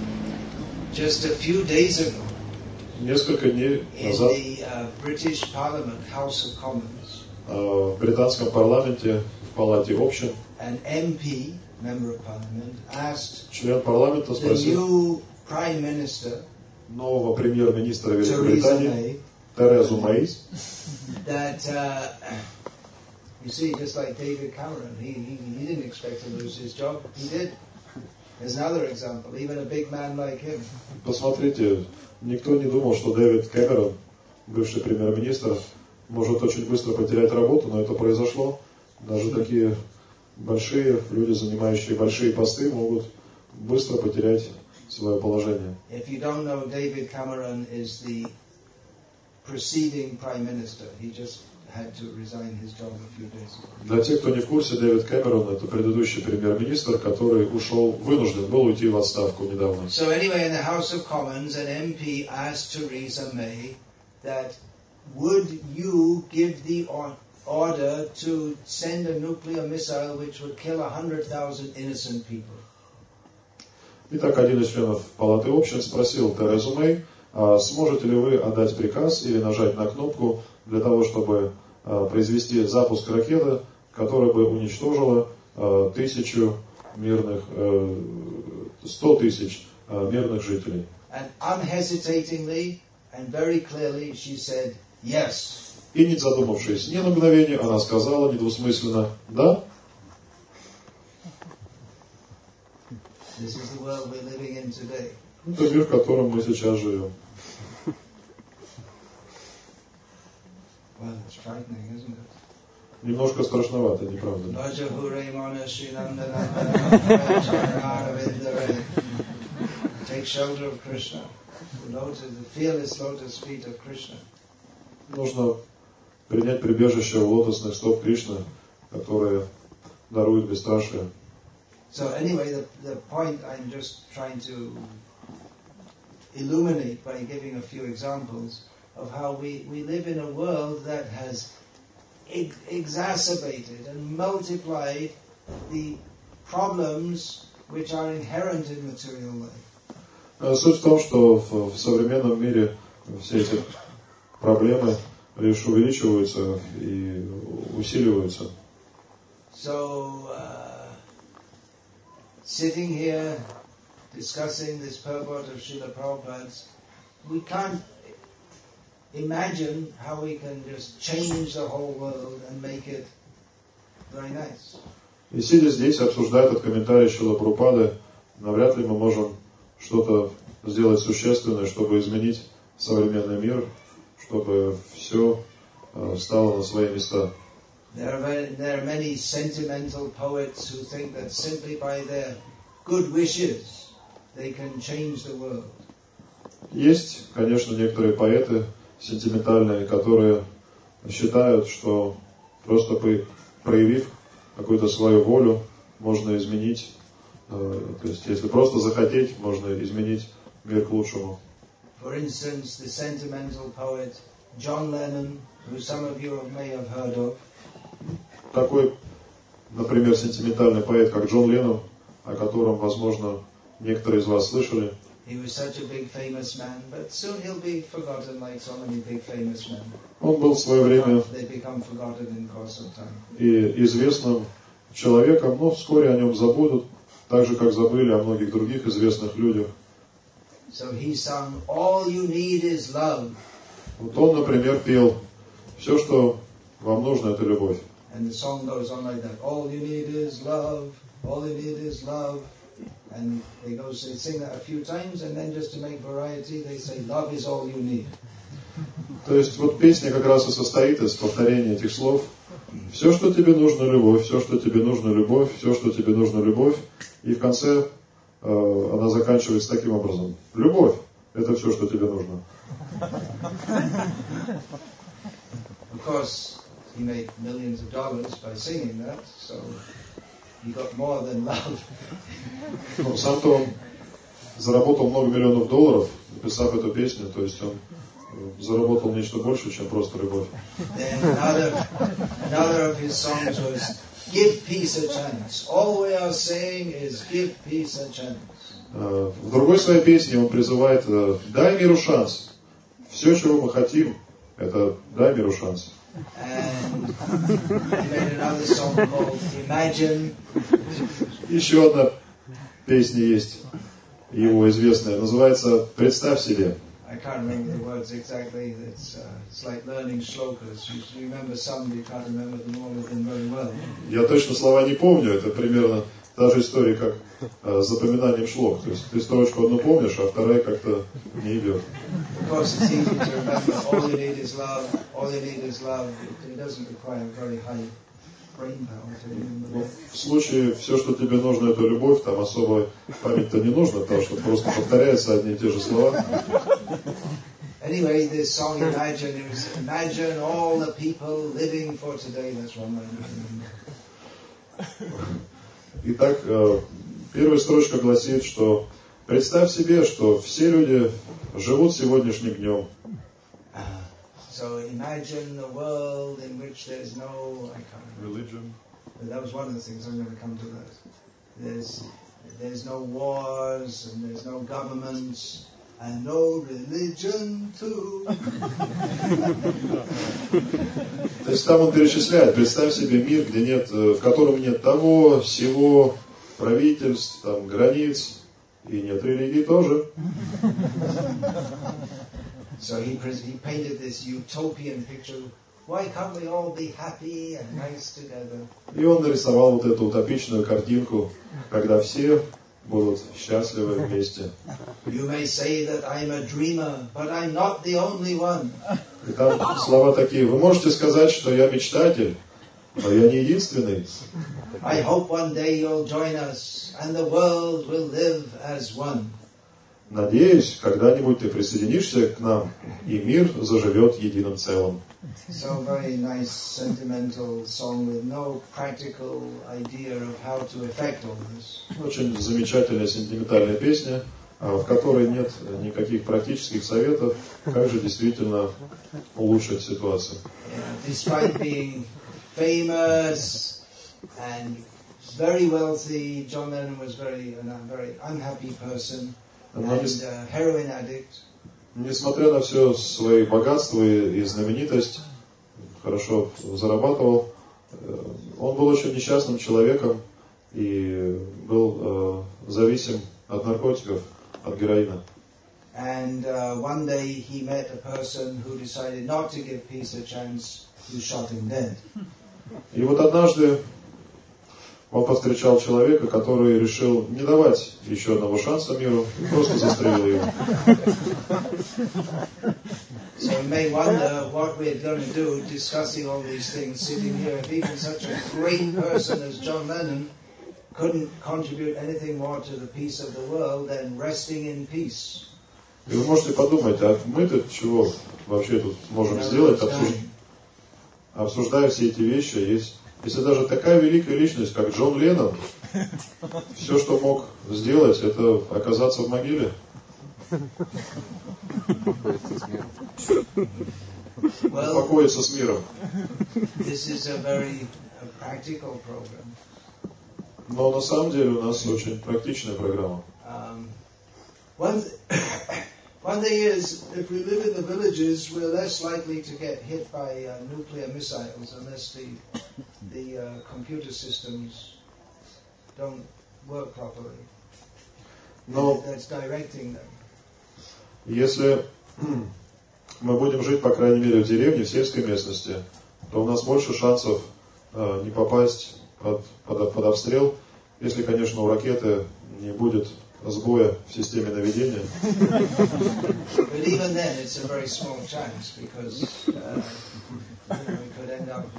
Just a few days ago, несколько дней назад in the, uh, British Parliament, House of Commons, uh, в британском парламенте, в палате общин, an эм пи, member of Parliament, asked член парламента the спросил new Prime Minister, нового премьер-министра Великобритании Терезу Мэй, that uh, you see, just like David Cameron, he, he he didn't expect to lose his job. He did. There's another example. Even a big man like him. Посмотрите, никто не думал, что Дэвид Кэмерон бывший премьер-министр, может очень быстро потерять работу, но это произошло. Даже такие большие люди, занимающие большие посты, могут быстро потерять свое положение. If you don't know, David Cameron is the preceding prime minister. He just had to resign his job a few days ago. Для тех, кто не в курсе, Дэвид Кэмерон — это предыдущий премьер-министр, который ушел, вынужден был уйти в отставку недавно. So anyway, in the House of Commons, an M P asked Theresa May that would you give the order to send a nuclear missile which would kill one hundred thousand innocent people. Итак, один из членов Палаты общин спросил Терезу Мэй, а сможете ли вы отдать приказ или нажать на кнопку для того, чтобы а, произвести запуск ракеты, которая бы уничтожила а, тысячу мирных, а, сто тысяч а, мирных жителей. And unhesitatingly and very clearly she said yes. И не задумавшись ни на мгновение, она сказала недвусмысленно «да». This is the world we're living in today. Это мир, в котором мы сейчас живем. Well, it's frightening, isn't it? Немножко страшновато, не правда ли? Take shelter of Krishna. The lotus, the fearless lotus feet of Krishna. Нужно принять прибежище у лотосных стоп Кришны, которые даруют бесстрашие. So anyway, the, the point I'm just trying to illuminate by giving a few examples of how we, we live in a world that has ex- exacerbated and multiplied the problems which are inherent in material life. Суть в том, что в, в современном мире все эти проблемы лишь увеличиваются и усиливаются. So, uh, sitting here discussing this purport of Srila Prabhupada's, we can't imagine how we can just change the whole world and make it very nice. И сидя здесь, обсуждая этот комментарий Шрилы Прабхупады, навряд ли мы можем что-то сделать существенное, чтобы изменить современный мир, чтобы все стало на свои места. There are, very, there are many sentimental poets who think that simply by their good wishes they can change the world. Есть, конечно, некоторые поэты сентиментальные, которые считают, что просто проявив какую-то свою волю, можно изменить, то есть если просто захотеть, можно изменить мир к лучшему. For instance, the sentimental poet John Lennon, who some of you may have heard of. Такой, например, сентиментальный поэт, как Джон Леннон, о котором, возможно, некоторые из вас слышали. He was such a big famous man, but soon he'll be forgotten like so many big famous men. Он был в свое время They become forgotten in course of time. и известным человеком, но вскоре о нем забудут, так же, как забыли о многих других известных людях. So he sung, "All you need is love." Вот он, например, пел: «Все, что вам нужно, это любовь». And the song goes on like that. All you need is love. All you need is love. And they go, they sing that a few times, and then just to make variety, they say, "Love is all you need." То есть вот песня как раз и состоит из повторения этих слов. Все, что тебе нужно, любовь. Все, что тебе нужно, любовь. Все, что тебе нужно, любовь. И в конце э, она заканчивается таким образом: любовь – это все, что тебе нужно. Of course, he made millions of dollars by singing that, so he got more than love. Ну, сам-то он заработал много миллионов долларов, написав эту песню, то есть он заработал нечто больше, чем просто любовь. Then another, another of his songs was "Give peace a chance." All we are saying is give peace a chance. В другой своей песне он призывает: дай миру шанс. Все, чего мы хотим, это дай миру шанс. And he made another song called "Imagine." Еще одна песня есть, его известная, называется «Представь себе». I can't remember the words exactly. It's, uh, it's like learning shlokas. You remember some, you can't remember them all of them very well. Я точно слова не помню, это примерно та же история, как э, с запоминанием шлок. То есть ты строчку одну помнишь, а вторая как-то не идет. Of course, it's easy to remember. All you need is love. All you need is love. It doesn't require very high brain power to remember Ну, that. в случае, все, что тебе нужно, это любовь, там особо память-то не нужно, потому что просто повторяются одни и те же слова. Anyway, this song, Imagine, it was, imagine all the people living for today. That's one line. Итак, э, первая строчка гласит, что представь себе, что все люди живут сегодняшним днем. Uh, so imagine the world in which there's no, I can't remember. Religion. That was one of the things I'm going to come to that. There's, there's no wars and there's no governments and no religion too. То есть там он перечисляет, представь себе мир, где нет, в котором нет того, всего, правительств, там, границ, и нет религии тоже. So he, he painted this utopian picture. Why can't we all be happy and nice together? И он нарисовал вот эту утопичную картинку, когда все будут счастливы вместе. You may say that I'm a dreamer, but I'm not the only one. И там слова такие, вы можете сказать, что я мечтатель, но я не единственный. I hope one day you'll join us and the world will live as one. Надеюсь, когда-нибудь ты присоединишься к нам, и мир заживет единым целым. So very nice sentimental song with no practical idea of how to effect all this. Очень замечательная сентиментальная песня, в которой нет никаких практических советов, как же действительно улучшить ситуацию. Yeah, despite being famous and very wealthy, John Lennon was very a very unhappy person and a heroin addict. Несмотря на все свои богатства и знаменитость, хорошо зарабатывал, он был очень несчастным человеком и был зависим от наркотиков, от героина. And uh, one day he met a person who decided not to give peace a chance, who shot him dead. И вот однажды он повстречал человека, который решил не давать еще одного шанса миру, и просто застрелил его. So you may wonder what we're going to do discussing all these things, sitting here. If even such a great person as John Lennon couldn't contribute anything more to the peace of the world than resting in peace. И вы можете подумать, а мы-то чего вообще тут можем сделать, обсуж... обсуждая все эти вещи, есть... Если даже такая великая личность, как Джон Леннон, все, что мог сделать, это оказаться в могиле. Well, Покоиться с миром. this is a very a practical program. Но на самом деле у нас очень практичная программа. Um, one, th- one thing is, if we live in the villages, we're less likely to get hit by uh, nuclear missiles unless the the uh, computer systems don't work properly. Но That's directing them. если мы будем жить, по крайней мере, в деревне, в сельской местности, то у нас больше шансов э, не попасть под, под, под обстрел, если, конечно, у ракеты не будет сбоя в системе наведения. But even then, it's a very small chance because uh, you know, it could end up,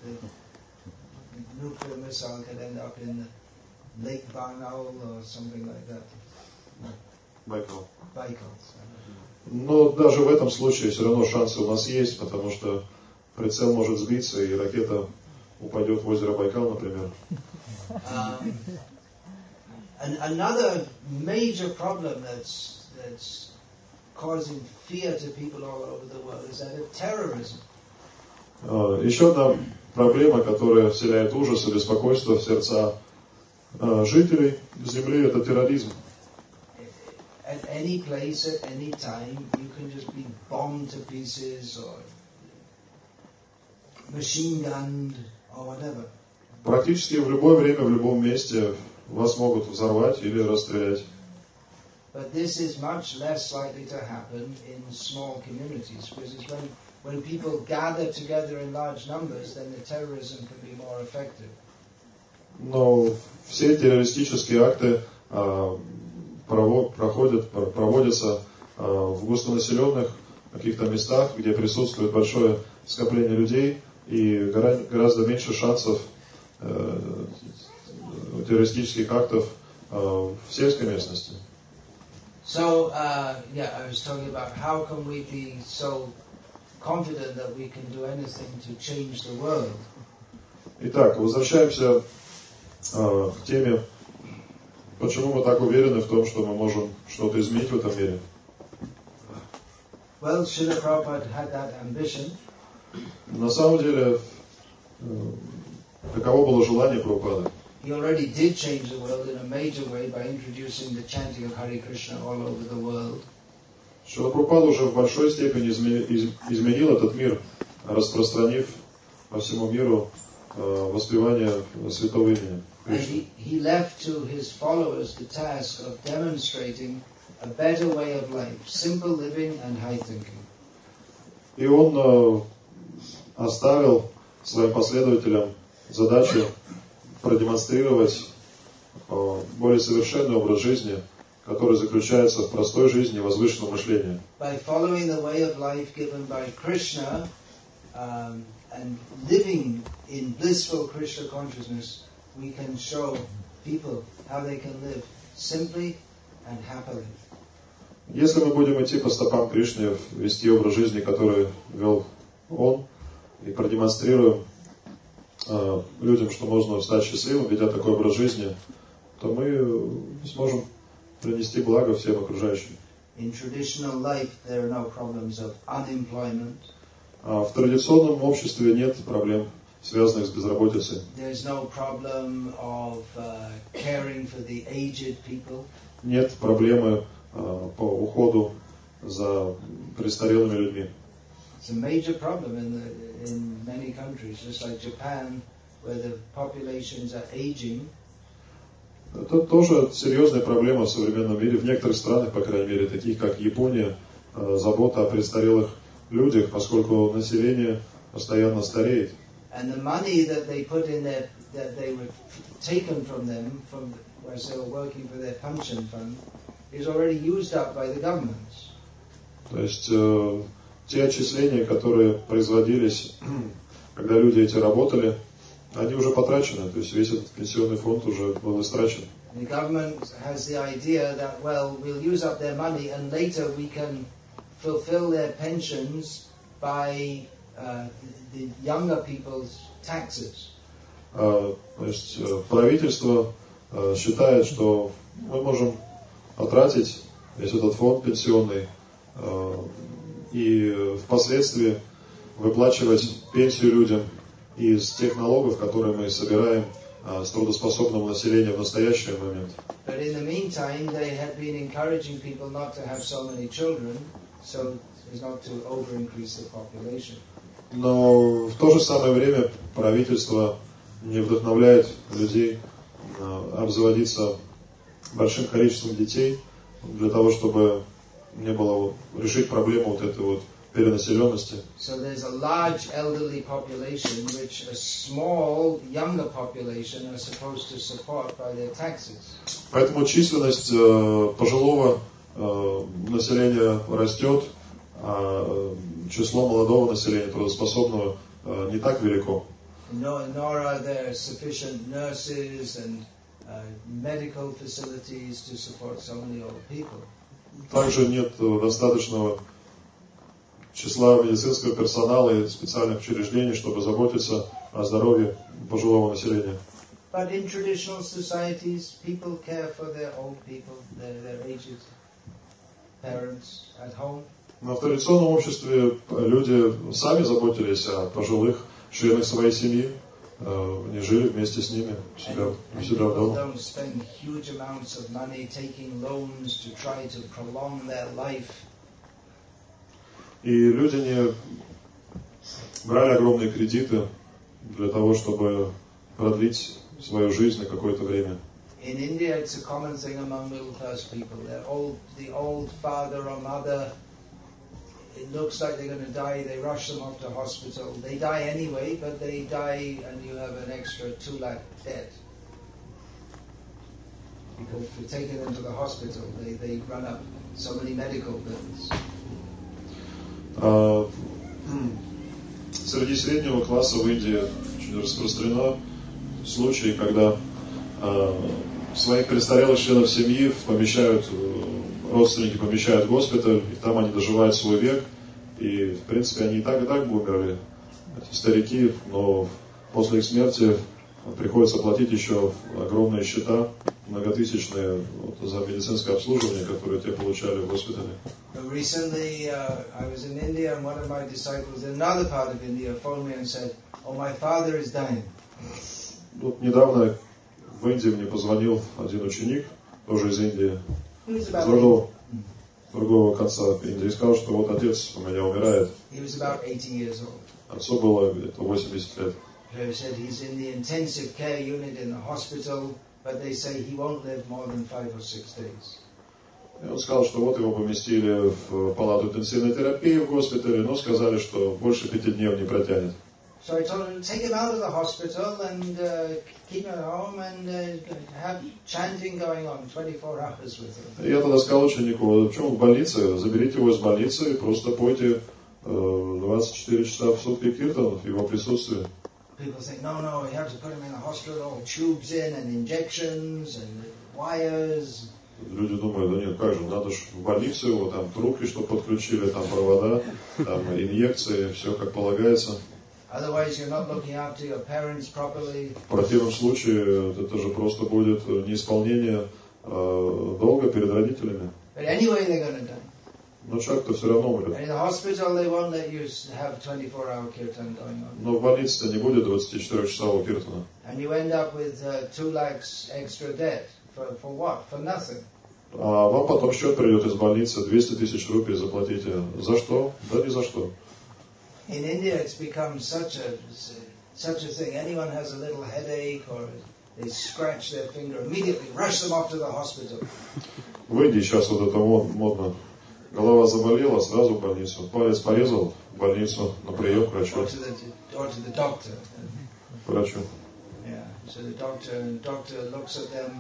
the nuclear missile could end up in Lake Baikal or something like that. Байкал. Baikal. Но даже в этом случае все равно шансы у нас есть, потому что прицел может сбиться, и ракета упадет в озеро Байкал, например. Um, and another major problem that's that's causing fear to people all over the world is that of terrorism. Uh, еще одна проблема, которая вселяет ужас и беспокойство в сердца uh, жителей Земли, это терроризм. At any place, at any time, you can just be bombed to pieces or machine gunned or whatever. Практически в любое время, в любом месте вас могут взорвать или расстрелять. But this is much less likely to happen in small communities, because it's when, when people gather together in large numbers, then the terrorism can be more effective. Но все террористические акты а, прово- проходят, проводятся а, в густонаселенных каких-то местах, где присутствует большое скопление людей и гора- гораздо меньше шансов э, террористических актов э, в сельской местности. So, uh, yeah, I was talking about how can we be so confident that we can do anything to change the world. Итак, возвращаемся э, к теме, почему мы так уверены в том, что мы можем что-то изменить в этом мире. Well, Srila Prabhupada had that ambition. На самом деле, э, таково было желание Прабхупады. He already did change the world in a major way by introducing the chanting of Hare Krishna all over the world. Шрила Прабхупада уже в большой степени изменил этот мир, распространив по всему миру э, воспевание святого имени And Кришны. he, he left to his followers the task of demonstrating a better way of life, simple living and high thinking. И он э, оставил своим последователям задачу продемонстрировать э, более совершенный образ жизни, который заключается в простой жизни и возвышенном мышлении. By following the way of life given by Krishna um, and living in blissful Krishna consciousness, we can show people how they can live simply and happily. Если мы будем идти по стопам Кришны, вести образ жизни, который вел он, и продемонстрируем э, людям, что можно стать счастливым, ведя такой образ жизни, то мы сможем принести благо всем окружающим. In traditional life, there are no problems of unemployment. А в традиционном обществе нет проблем, связанных с безработицей. There's no problem of uh, caring for the aged people. Нет проблемы э, по уходу за престарелыми людьми. It's a major problem in, the, in many countries, just like Japan, where the populations are aging. Это тоже серьезная проблема в современном мире. В некоторых странах, по крайней мере, таких как Япония, э, забота о престарелых людях, поскольку население постоянно стареет. And the money that they put in their, that they were taken from them, from as they were working for their pension fund, is already used up by the governments. То есть э, те отчисления, которые производились, когда люди эти работали, они уже потрачены. То есть весь этот пенсионный фонд уже был истрачен. The government has the idea that, well, we'll use up their money and later we can fulfill their pensions by uh, the younger people's taxes. А, то есть э, правительство э, считает, что мы можем потратить весь этот фонд пенсионный э, и впоследствии выплачивать пенсию людям из тех налогов, которые мы собираем э, с трудоспособного населения в настоящий момент. But in the meantime, they have been encouraging people not to have so many children, so as not to over-increase the population. Но в то же самое время правительство не вдохновляет людей э, обзаводиться большим количеством детей для того, чтобы не было решить проблему вот этой вот перенаселенности. So there's a large elderly population which a small younger population are supposed to support by their taxes. Поэтому численность э, пожилого э, населения растет, а число молодого населения, трудоспособного, э, не так велико. Nor, nor are there sufficient nurses and uh, medical facilities to support so many old people. Также нет достаточного числа медицинского персонала и специальных учреждений, чтобы заботиться о здоровье пожилого населения. But in traditional societies, people care for their old people, their, their aged parents at home. Но в традиционном обществе люди сами заботились о пожилых членах своей семьи, они жили вместе с ними у себя, And, у and себя people дома. don't spend huge amounts of money taking loans to try to prolong their life. И люди не брали огромные кредиты для того, чтобы продлить свою жизнь на какое-то время. In India, it's a common thing among middle-class people. They're old, the old father or mother, it looks like they're going to die, they rush them off to hospital. They die anyway, but they die and you have an extra two lakh debt. because if you're taking them to the hospital, they, they run up so many medical bills. А, среди среднего класса в Индии очень распространено случаи, когда а, своих престарелых членов семьи помещают, родственники помещают в госпиталь, и там они доживают свой век, и в принципе они и так, и так бы умерли, эти старики, но после их смерти приходится платить еще огромные счета, многотысячные, вот, за медицинское обслуживание, которое те получали в госпитале. Recently, uh, I was in India, and one of my disciples in another part of India phoned me and said, "Oh, my father is dying." Вот недавно в Индии мне позвонил один ученик, тоже из Индии, с другого, другого конца Индии, и сказал, что вот отец у меня умирает. He was about eighty years old. Отцу было где-то восемьдесят лет. He said he's in the intensive care unit in the hospital, but they say he won't live more than five or six days. И он сказал, что вот его поместили в палату интенсивной терапии в госпитале, но сказали, что больше пяти дней он не протянет. So I told him, take him out of the hospital and uh, keep him at home and uh, have chanting going on twenty-four hours with him. И я тогда сказал ученику, почему в больнице, заберите его из больницы и просто пойте э, двадцать четыре часа в сутки киртан в его присутствии. People think, no, no, you have to put him in the hospital, tubes in and injections and wires. Люди думают, да нет, как же, надо же в больницу его, там трубки, чтобы подключили, там провода, там инъекции, все как полагается. Otherwise, you're not looking after your parents properly. В противном случае это же просто будет неисполнение э, долга перед родителями. But anyway, they're going to die. Но человек-то все равно умрет. And in the hospital, they won't let you have twenty-four hour kirtan going on. Но в больнице-то не будет двадцатичетырёхчасового киртана. And you end up with uh, two lakhs extra debt. For, for what? For nothing. А вам потом счет придет из больницы, двести тысяч рупий заплатите. За что? Да ни за что. In India, it's become such a such a thing. Anyone has a little headache or they scratch their finger, immediately rush them off to the hospital. В Индии сейчас вот это модно. Голова заболела, сразу в больницу. Палец порезал, в больницу, на прием к врачу. Or to the, or to the doctor. К врачу. Yeah. So the doctor, and doctor looks at them,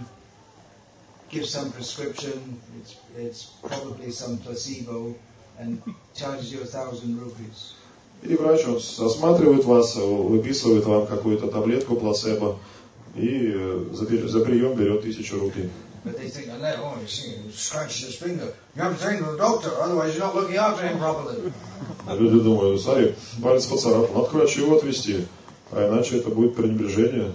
gives some prescription. It's it's probably some placebo, and charges you a thousand rupees. И врач, он осматривает вас, выписывает вам какую-то таблетку плацебо и за, за прием берет тысячу рублей. But they think, oh, you see, he scratched his finger. You have to take him to the doctor, otherwise you're not looking after him properly. Люди думают, смотри, палец поцарапал, надо к врачу его отвезти, а иначе это будет пренебрежение.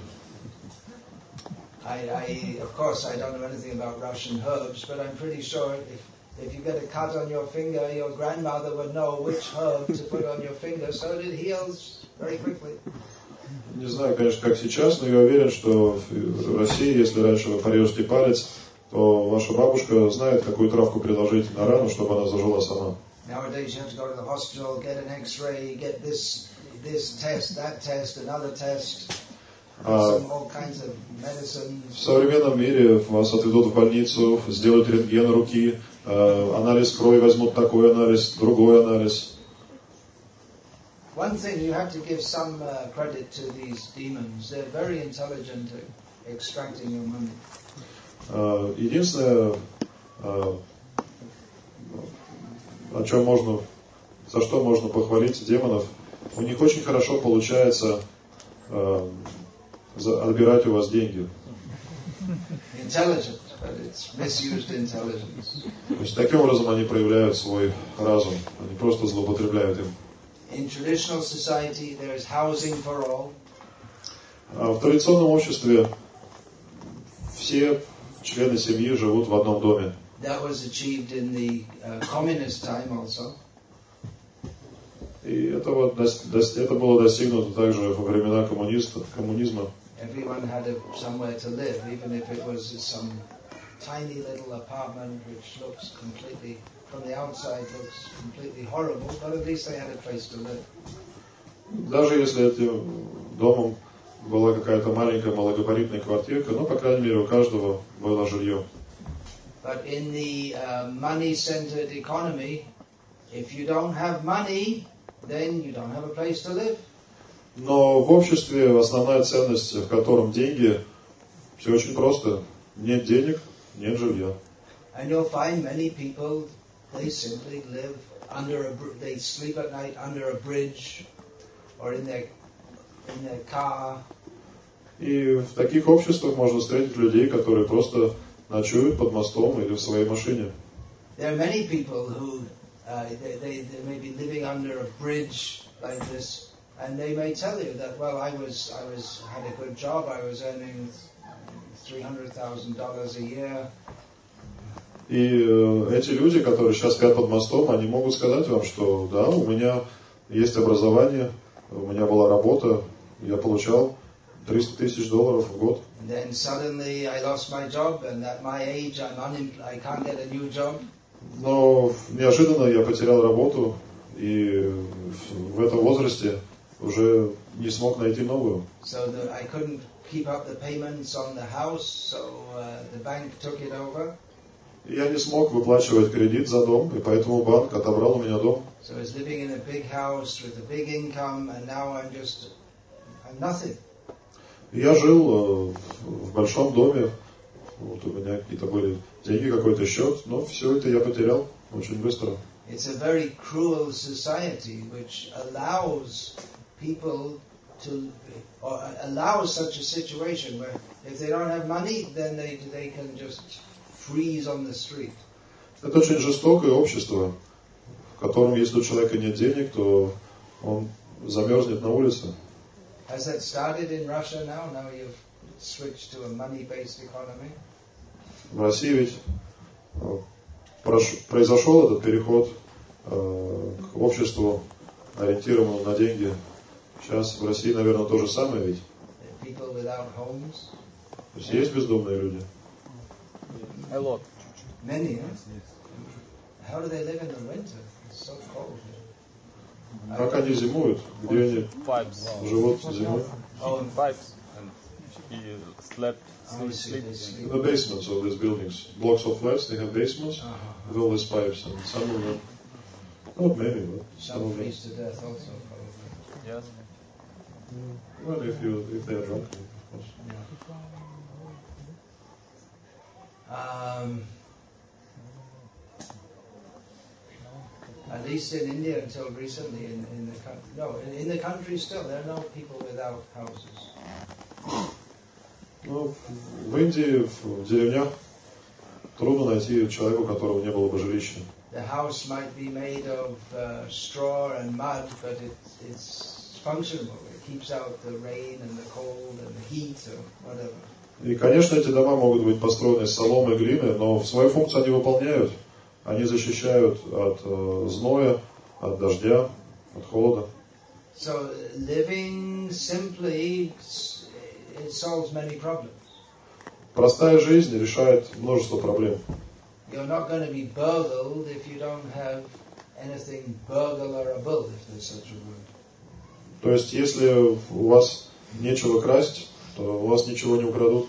I, I, of course, I don't know anything about Russian herbs, but I'm pretty sure if If you get a cut on your finger, your grandmother would know which herb to put on your finger so that it heals very quickly. Не знаю, конечно, как сейчас, но я уверен, что в России, если раньше вы порежете палец, то ваша бабушка знает, какую травку предложить на рану, чтобы она зажила сама. Nowadays you have to go to the hospital, get an X-ray, get this this test, that test, another test. А в современном мире вас отведут в больницу, сделают рентген руки, анализ крови возьмут, такой анализ, другой анализ. One thing you have to give some uh, credit to these demons. They're very intelligent at extracting your money. Единственное, о чем можно, за что можно похвалить демонов, у них очень хорошо получается отбирать у вас деньги. Intelligent, but it's misused intelligence. То есть таким образом они проявляют свой разум, они просто злоупотребляют им. In traditional society, there is housing for all. В традиционном обществе все члены семьи живут в одном доме. That was achieved in the uh, communist time also. И это, вот, это было достигнуто также во времена коммунизма. Everyone had a, somewhere to live, even if it was some tiny little apartment which looks completely, from the outside looks completely horrible, but at least they had a place to live. Даже если этим домом была какая-то маленькая малогабаритная квартирка, но, по крайней мере, у каждого было жилье. But in the uh, money-centered economy, if you don't have money, then you don't have a place to live. Но в обществе основная ценность, в котором деньги, все очень просто. Нет денег, нет жилья. And you'll find many people, they simply live under a, they sleep at night under a bridge or in their, in their car. И в таких обществах можно встретить людей, которые просто ночуют под мостом или в своей машине. There are many people who uh, they, they, they may be living under a bridge like this, and they may tell you that, well, I was I was had a good job, I was earning three hundred thousand dollars a year. И э, эти люди, которые сейчас спят под мостом, они могут сказать вам, что да, у меня есть образование, у меня была работа, я получал триста тысяч долларов в год. And then suddenly I lost my job, and at my age I'm unemployed, I can't get a new job. Но неожиданно я потерял работу, и в этом возрасте уже не смог найти новую. So that I couldn't keep up the payments on the house, so uh, the bank took it over. Я не смог выплачивать кредит за дом, и поэтому банк отобрал у меня дом. So I was living in a big house with a big income, and now I'm just I'm nothing. Я жил в большом доме, вот у меня какие-то были деньги, какой-то счет, но все это я потерял очень быстро. It's a very cruel society which allows people to, or allows such a situation where if they don't have money, then they they can just freeze on the street. Это очень жестокое общество, в котором, если у человека нет денег, то он замерзнет на улице. Has that started in Russia now? Now you've switched to a money-based economy? В России ведь произошел этот переход к обществу, ориентированному на деньги. Сейчас в России, наверное, то же самое ведь. People without homes? То есть есть бездомные люди? A lot. Many, huh? How do they live in the winter? It's so cold. Как они зимуют? Где они Pipes. живут зимой? Oh, in Pipes. And he slept, I see, sleep. they sleep. In the basements of these buildings. Blocks of flats, they have basements Uh-huh. with all these pipes. And some of them, not many, but some Some of them. freeze to death also, probably. Yes. Well, if, you, if they are drunk, of course. Um, at least in India until recently, in, in the country, no, in, in the country still, there are no people without houses. Ну, в Индии, в деревнях, трудно найти человека, у которого не было бы жилища. The house might be made of uh, straw and mud, but it, it's functional. It keeps out the rain and the cold and the heat or whatever. И, конечно, эти дома могут быть построены из соломы и глины, но свою функцию они выполняют. Они защищают от э, зноя, от дождя, от холода. So living simply, it solves many problems. Простая жизнь решает множество проблем. You're not going to be burgled if you don't have anything burglarable, if there's such a word. То есть, если у вас нечего красть, то у вас ничего не украдут.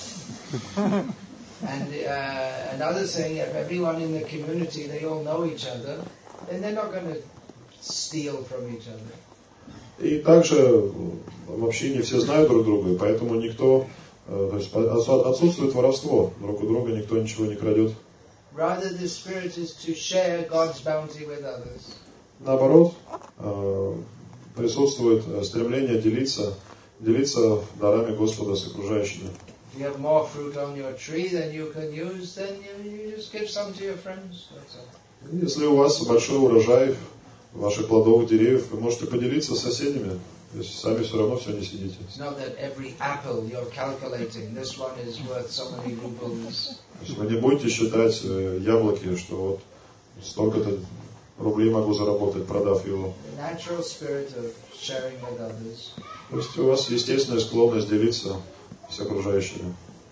And uh, another thing, if everyone in the community, they all know each other, then they're not going to steal from each other. И также в общине все знают друг друга, и поэтому никто, то есть отсутствует воровство, друг у друга никто ничего не крадет. Rather, the spirit is to share God's bounty with others. Наоборот, присутствует стремление делиться, делиться дарами Господа с окружающими. If you have more fruit on your tree than you can use, then you, you just give some to your friends. That's all. Если у вас большой урожай ваших плодовых деревьев, вы можете поделиться с соседями, то есть сами все равно все не сидите. It's not that every apple you're calculating, this one is worth so many rubles. То есть вы не будете считать яблоки, что вот столько-то рублей могу заработать, продав его. The natural spirit of sharing with others. То есть у вас естественная склонность делиться с окружающими.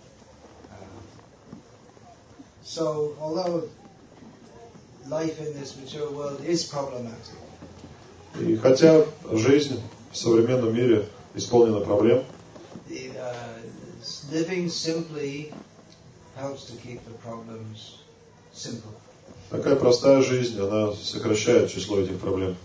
So, although life in this mature world is problematic, И хотя жизнь в современном мире исполнена проблем, the, uh, living simply helps to keep the problems simple. такая простая жизнь, она сокращает число этих проблем.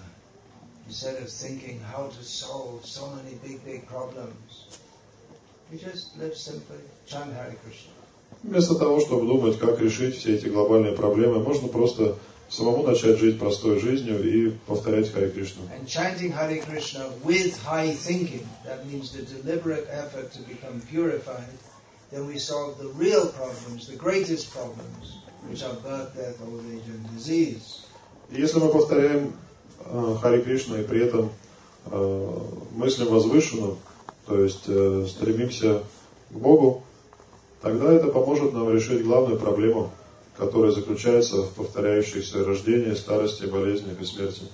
Instead of thinking how to solve so many big, big problems, You just live simply, chant Hare Krishna. Вместо того, чтобы думать, как решить все эти глобальные проблемы, можно просто самому начать жить простой жизнью и повторять Харе Кришну. And chanting Hare Krishna with high thinking, that means the deliberate effort to become purified, then we solve the real problems, the greatest problems, which are birth, death, old age and disease. И если мы повторяем э, Харе Кришну и при этом э, мыслим возвышенно, то есть э, стремимся к Богу, тогда это поможет нам решить главную проблему, которая заключается в повторяющихся рождении, старости, болезнях и смерти.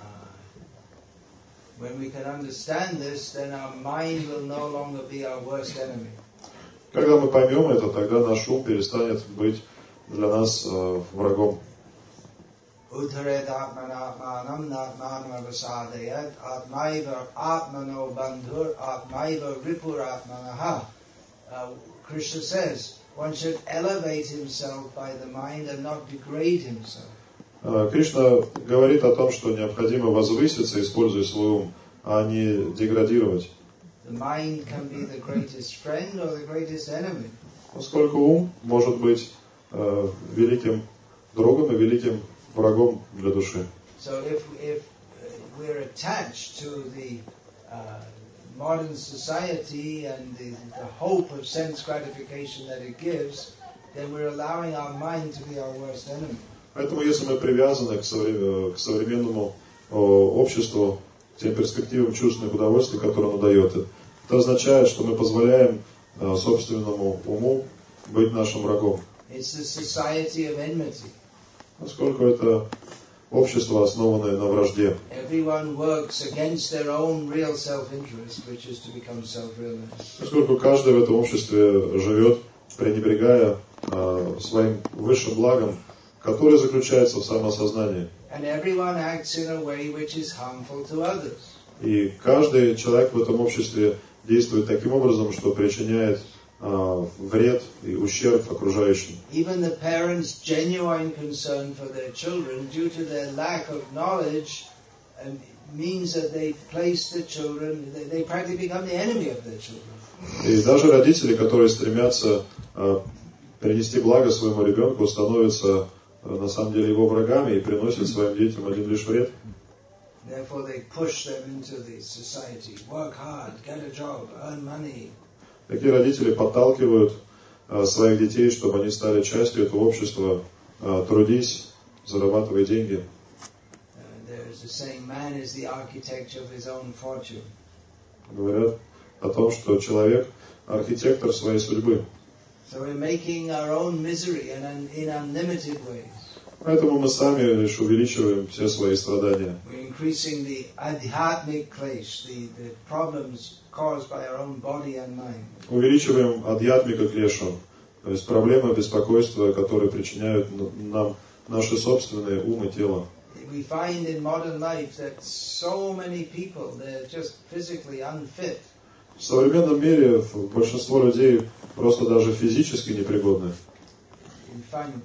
Когда мы поймем это, тогда наш ум перестанет быть для нас э, врагом. Krishna says, one should elevate himself by the mind and not degrade himself. Кришна говорит о том, что необходимо возвыситься, используя свой ум, а не деградировать. The mind can be the greatest friend or the greatest enemy. Поскольку ум может быть э, великим другом и великим врагом для души. So if if we're attached to the uh, modern society and the, the hope of sense gratification that it gives, then we're allowing our mind to be our worst enemy. Поэтому, если мы привязаны к, совре- к современному о, обществу, к тем перспективам чувственных удовольствий, которые оно дает, это означает, что мы позволяем э, собственному уму быть нашим врагом. It's the society of enmity. Поскольку это общество, основанное на вражде. Everyone works against their own real self-interest, which is to become self-realized. Поскольку каждый в этом обществе живет, пренебрегая э, своим высшим благом, которое заключается в самоосознании. And everyone acts in a way which is harmful to others. И каждый человек в этом обществе действует таким образом, что причиняет э, вред и ущерб окружающим. Even the parents' genuine concern for their children, due to their lack of knowledge, um, means that they place the children, they, they practically become the enemy of their children. И даже родители, которые стремятся э, принести благо своему ребенку, становятся э, на самом деле его врагами и приносят своим детям один лишь вред. Therefore they push them into the society. Work hard, get a job, earn money. Такие родители подталкивают э, своих детей, чтобы они стали частью этого общества. Э, трудись, зарабатывай деньги. There's a saying, man is the architect of his own fortune. Говорят о том, что человек архитектор своей судьбы. So we're making our own misery and in unlimited ways. Поэтому мы сами лишь увеличиваем все свои страдания. We're increasing the adhyatmic klesh, the, the problems caused by our own body and mind. Увеличиваем адьятмика клешу, то есть проблемы беспокойства, которые причиняют нам наши собственные ум и тело. We find in modern life that so many people, they're just physically unfit. В современном мире большинство людей просто даже физически непригодны. You find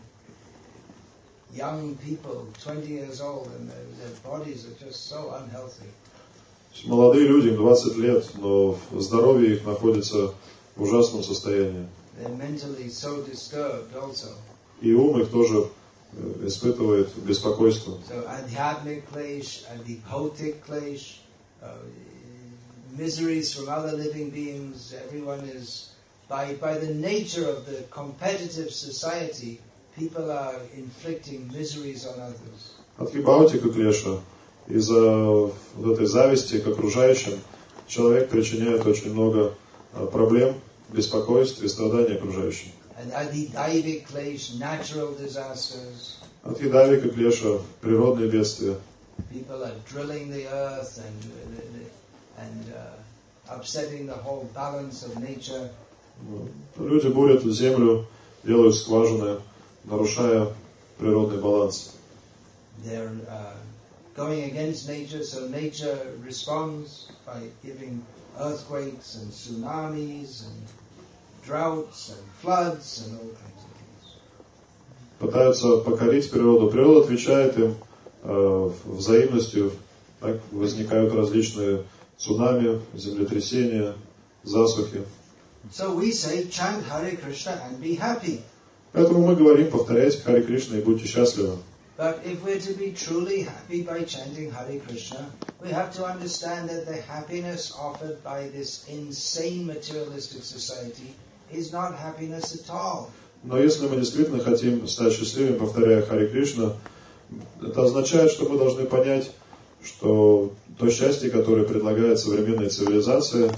young people, twenty years old, and their, their bodies are just so unhealthy. Молодые люди, им двадцать лет, но здоровье их находится в ужасном состоянии. They're mentally so disturbed also. И ум их тоже испытывает беспокойство. So adhyatmic klesh, adipotic klesh, uh, miseries from other living beings. Everyone is, by by the nature of the competitive society, people are inflicting miseries on others. Адхибаутика клеша, из-за вот этой зависти к окружающим, человек причиняет очень много проблем, беспокойств и страданий окружающим. And adhidaivic klesh, natural disasters. Адхидавика клеша, природные бедствия. People are drilling the earth and and uh, upsetting the whole balance of nature. Люди бурят землю, делают скважины, нарушая природный баланс. They're uh, going against nature, so nature responds by giving earthquakes and tsunamis and droughts and floods and all kinds of things. Пытаются покорить природу. Природа отвечает им э, взаимностью. Так возникают различные цунами, землетрясения, засухи. So we say, chant Hare Krishna and be happy. Поэтому мы говорим, повторяйте Харе Кришна и будьте счастливы. But if we're to be truly happy by chanting Hare Krishna, we have to understand that the happiness offered by this insane materialistic society is not happiness at all. Но если мы действительно хотим стать счастливыми, повторяя Харе Кришна, это означает, что мы должны понять, что то счастье, которое предлагает современная цивилизация,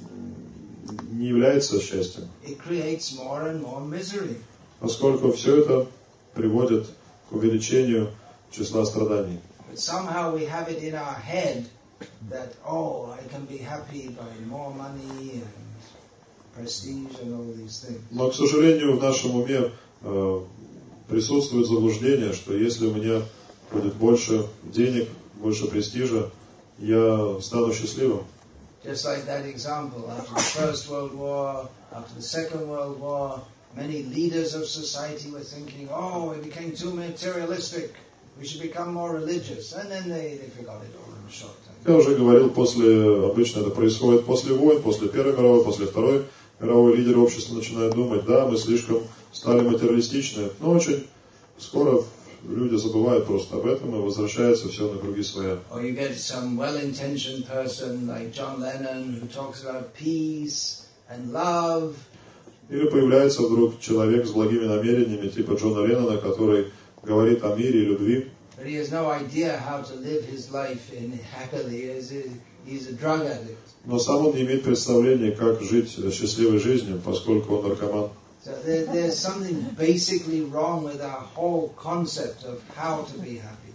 не является счастьем. It creates more and more misery. Поскольку все это приводит к увеличению числа страданий. But somehow we have it in our head that, oh, I can be happy by more money and prestige and all these things. Но, к сожалению, в нашем уме э, присутствует заблуждение, что если у меня будет больше денег, больше престижа, я стану счастливым. Just like that example, after the First World War, after the Second World War, many leaders of society were thinking, oh, we became too materialistic, we should become more religious. And then they, they forgot it all in a short time. Я уже говорил, после, обычно это происходит после войн, после Первой мировой, после Второй мировой, лидеры общества начинают думать, да, мы слишком стали материалистичны, но очень скоро люди забывают просто об этом и возвращаются все на круги своя. Or you get some well-intentioned person like John Lennon who talks about peace and love. Или появляется вдруг человек с благими намерениями, типа Джона Леннона, который говорит о мире и любви. But he has no idea how to live his life in happily as he's a drug addict. Но сам он не имеет представления, как жить счастливой жизнью, поскольку он наркоман. So there, there's something basically wrong with our whole concept of how to be happy.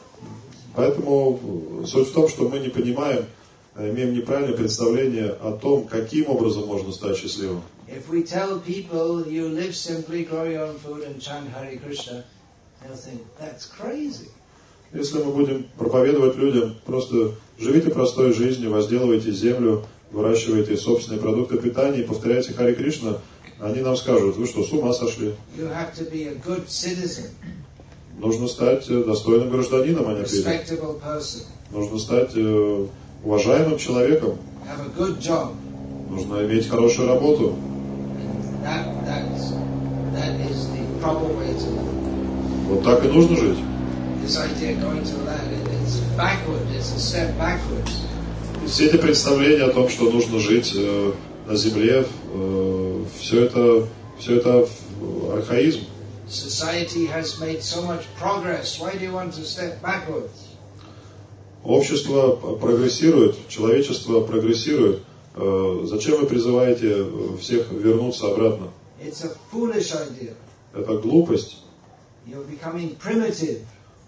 Поэтому суть в том, что мы не понимаем, имеем неправильное представление о том, каким образом можно стать счастливым. If we tell people you live simply, grow your own food and chant Hare Krishna, they'll think that's crazy. Если мы будем проповедовать людям, просто живите простой жизнью, возделывайте землю, выращивайте собственные продукты питания и повторяйте Харе Кришна, они нам скажут, вы что, с ума сошли? You have to be a good citizen, Нужно стать достойным гражданином, они ответят. respectable person, Нужно стать э, уважаемым человеком. have a good job. Нужно иметь хорошую работу. That, that's, that is the proper way to live. Вот так и нужно жить. This idea going to that, it's backward, it's a step backwards. Все эти представления о том, что нужно жить э, на земле, э, все это, все это архаизм. Society has made so much progress. Why do you want to step backwards? Общество прогрессирует, человечество прогрессирует. Э, зачем вы призываете всех вернуться обратно? It's a foolish idea. Это глупость. You're becoming primitive.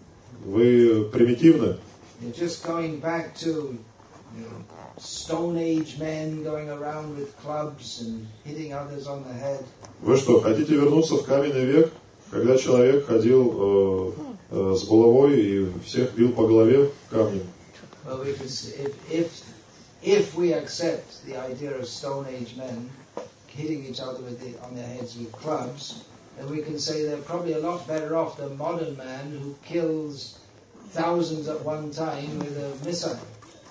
Вы примитивны. You're just going back to, you know, Stone Age men going around with clubs and hitting others on the head. Вы что, хотите вернуться в каменный век, когда человек ходил э, э, с булавой и всех бил по голове камнем? Well, we could say, if, if, if we accept the idea of Stone Age men hitting each other with the, on their heads with clubs, then we can say they're probably a lot better off than modern man who kills thousands at one time with a missile.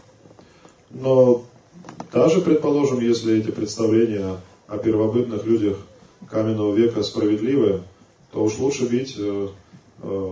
Но даже, предположим, если эти представления о первобытных людях каменного века справедливы, то уж лучше бить э, э,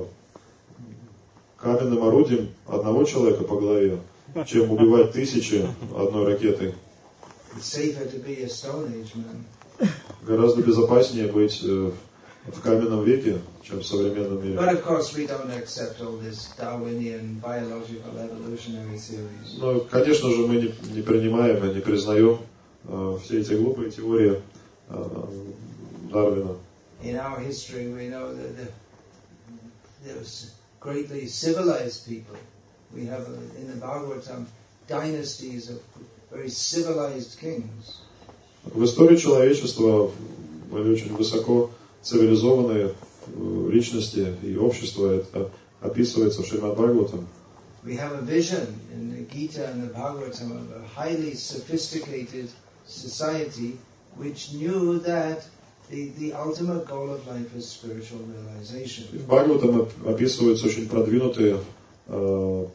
каменным орудием одного человека по голове, чем убивать тысячи одной ракетой. It's safer to be a Stone Age man. Гораздо безопаснее быть э, в каменном веке, чем в современном мире. But of course we don't accept all this Darwinian biological evolutionary theories. Но, конечно же, мы не, не принимаем и не признаем э, все эти глупые теории э, Дарвина. In our history we know that the, there was greatly civilized people. We have uh, in the Bhagavatam dynasties of very civilized kings. В истории человечества были очень высоко цивилизованные личности и общество. Это описывается в Шримад Бхагаватам. We have a vision in the Gita and the Bhagavatam of a highly sophisticated society which knew that the, the ultimate goal of life is spiritual realization. В Бхагаватам описываются очень продвинутые, э,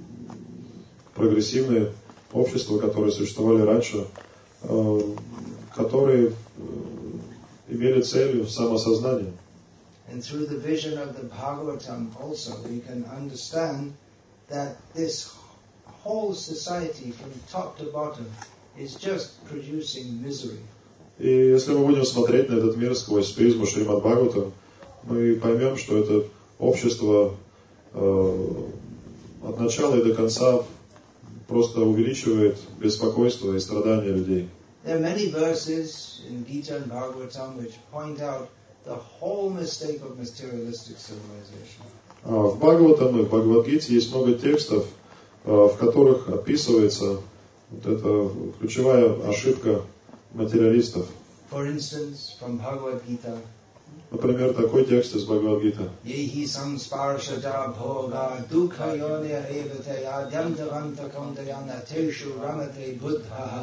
прогрессивные общества, которые существовали раньше, э, которые имели целью самосознание. And through the vision of the Bhagavatam also we can understand that this whole society from top to bottom is just producing misery. И если мы будем смотреть на этот мир сквозь призму Шримад Бхагаватам, мы поймем, что это общество э, от начала и до конца просто увеличивает беспокойство и страдания людей. There are many verses in Gita and Bhagavatam which point out the whole mistake of materialistic civilization. В Бхагаватам и в Бхагавадгите есть много текстов, в которых описывается вот эта ключевая ошибка материалистов. For instance, from Bhagavad Gita, например, такой текст из Бхагавад-гиты. Yehi samsparshada bhoga dukha yone evate adyantavanta kondayana teshu ramate buddha.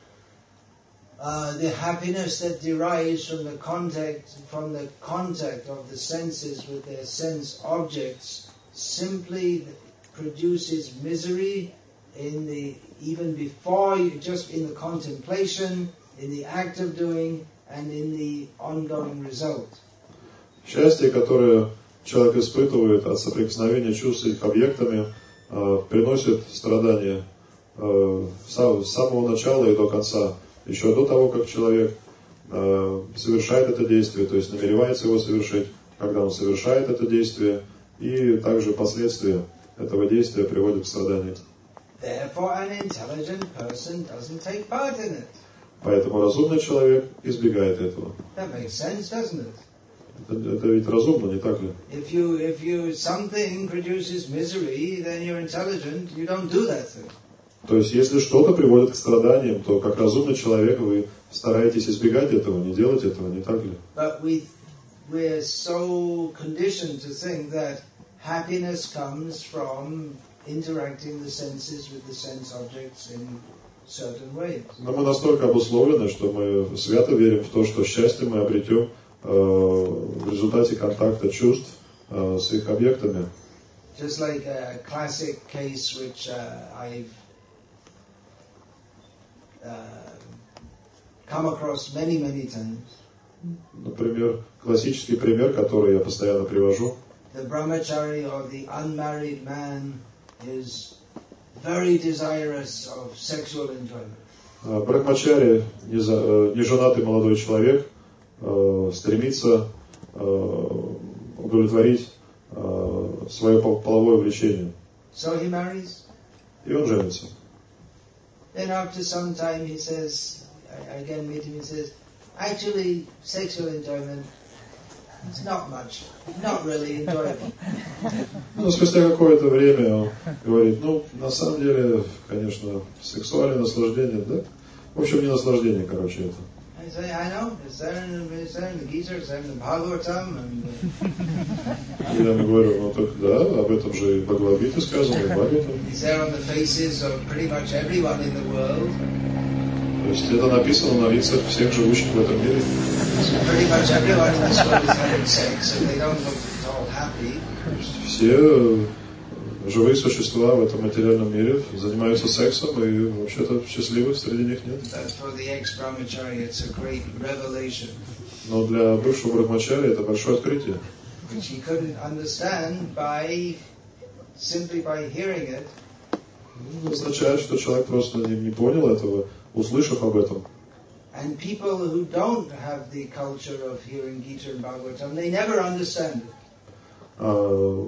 Uh, the happiness that derives from the contact from the contact of the senses with their sense objects simply produces misery in the even before you, just in the contemplation, in the act of doing, and in the ongoing result. Счастье, которое человек испытывает от соприкосновения чувств с их объектами, э, приносит страдания э, с самого начала и до конца. Еще до того, как человек э, совершает это действие, то есть намеревается его совершить, когда он совершает это действие, и также последствия этого действия приводят к страданию. Therefore, an intelligent person doesn't take part in it. Поэтому разумный человек избегает этого. That makes sense, doesn't it? Это, это ведь разумно, не так ли? If you if you something produces misery, then you're intelligent. You don't do that thing. То есть, если что-то приводит к страданиям, то как разумный человек вы стараетесь избегать этого, не делать этого, не так ли? But we we're so conditioned to think that happiness comes from interacting the senses with the sense objects in certain ways. Но мы настолько обусловлены, что мы свято верим в то, что счастье мы обретем э, в результате контакта чувств э, с их объектами. Just like a classic case which uh, I've uh, come across many, many times. Например, классический пример, который я постоянно привожу. The brahmachari or the unmarried man is very desirous of sexual enjoyment. Брахмачари, неженатый молодой человек, стремится удовлетворить свое половое влечение. So he marries. И он женится. Then after some time he says, I again meet him, he says, actually sexual enjoyment is not much, not really enjoyable. Но спустя какое-то время он говорит, ну, на самом деле, конечно, сексуальное наслаждение, да? В общем, не наслаждение, короче, это. I say, I know, it's there in, it's there in the Gita, it's there in the Bhagavatam. And, uh, я ему говорю, ну, так да, об этом же и в Бхагавад-гите сказано, и в Бхагаватам. it's there on the faces of pretty much everyone in the world. То есть это написано на лицах всех живущих в этом мире. So pretty much everyone in this world is having sex, and they don't look at all happy. Все живые существа в этом материальном мире занимаются сексом, и вообще-то счастливых среди них нет. But for the ex-brahmachari, it's a great revelation, Но для бывшего брахмачари это большое открытие, which he couldn't understand by simply by hearing it. это означает, что человек просто не, не понял этого, услышав об этом. And people who don't have the culture of hearing Gita and Bhagavatam, they never understand it. А,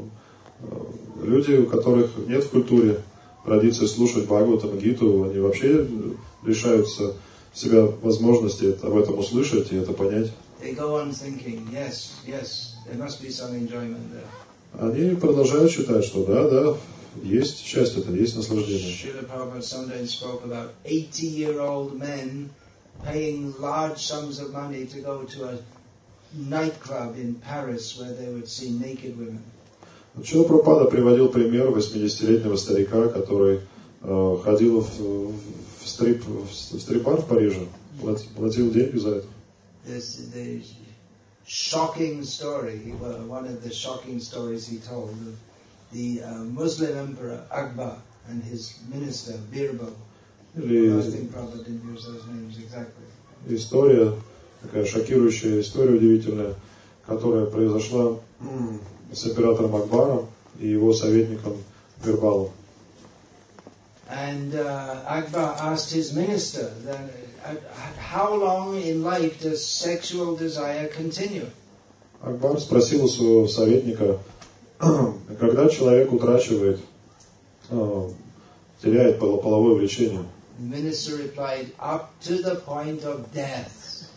люди, у которых нет в культуре традиции слушать Бхагаватам и Гиту, они вообще лишаются себя возможности об этом услышать и это понять. They go on thinking, yes, yes, there must be some enjoyment there. Они продолжают считать, что да, да, есть счастье, это есть наслаждение. Srila Prabhupada sometimes spoke about eighty-year-old men paying large sums of money to go to a nightclub in Paris where they would see naked women. Шрила Прабхупада приводил пример восьмидесятилетнего старика, который э, ходил в, в, стрип, в стрип-бар в Париже, платил, платил деньги за это. There's the shocking story, well, one of the shocking stories he told of the uh, Muslim emperor Akbar and his minister Birbal. Или I think Prabhupada didn't use those names exactly. история, такая шокирующая история удивительная, которая произошла с императором Акбаром и его советником Бирбалом. And uh, Akbar asked his minister, then, uh, how long in life does sexual desire continue? Акбар спросил у своего советника, когда человек утрачивает, теряет половое влечение. The minister replied, up to the point of death.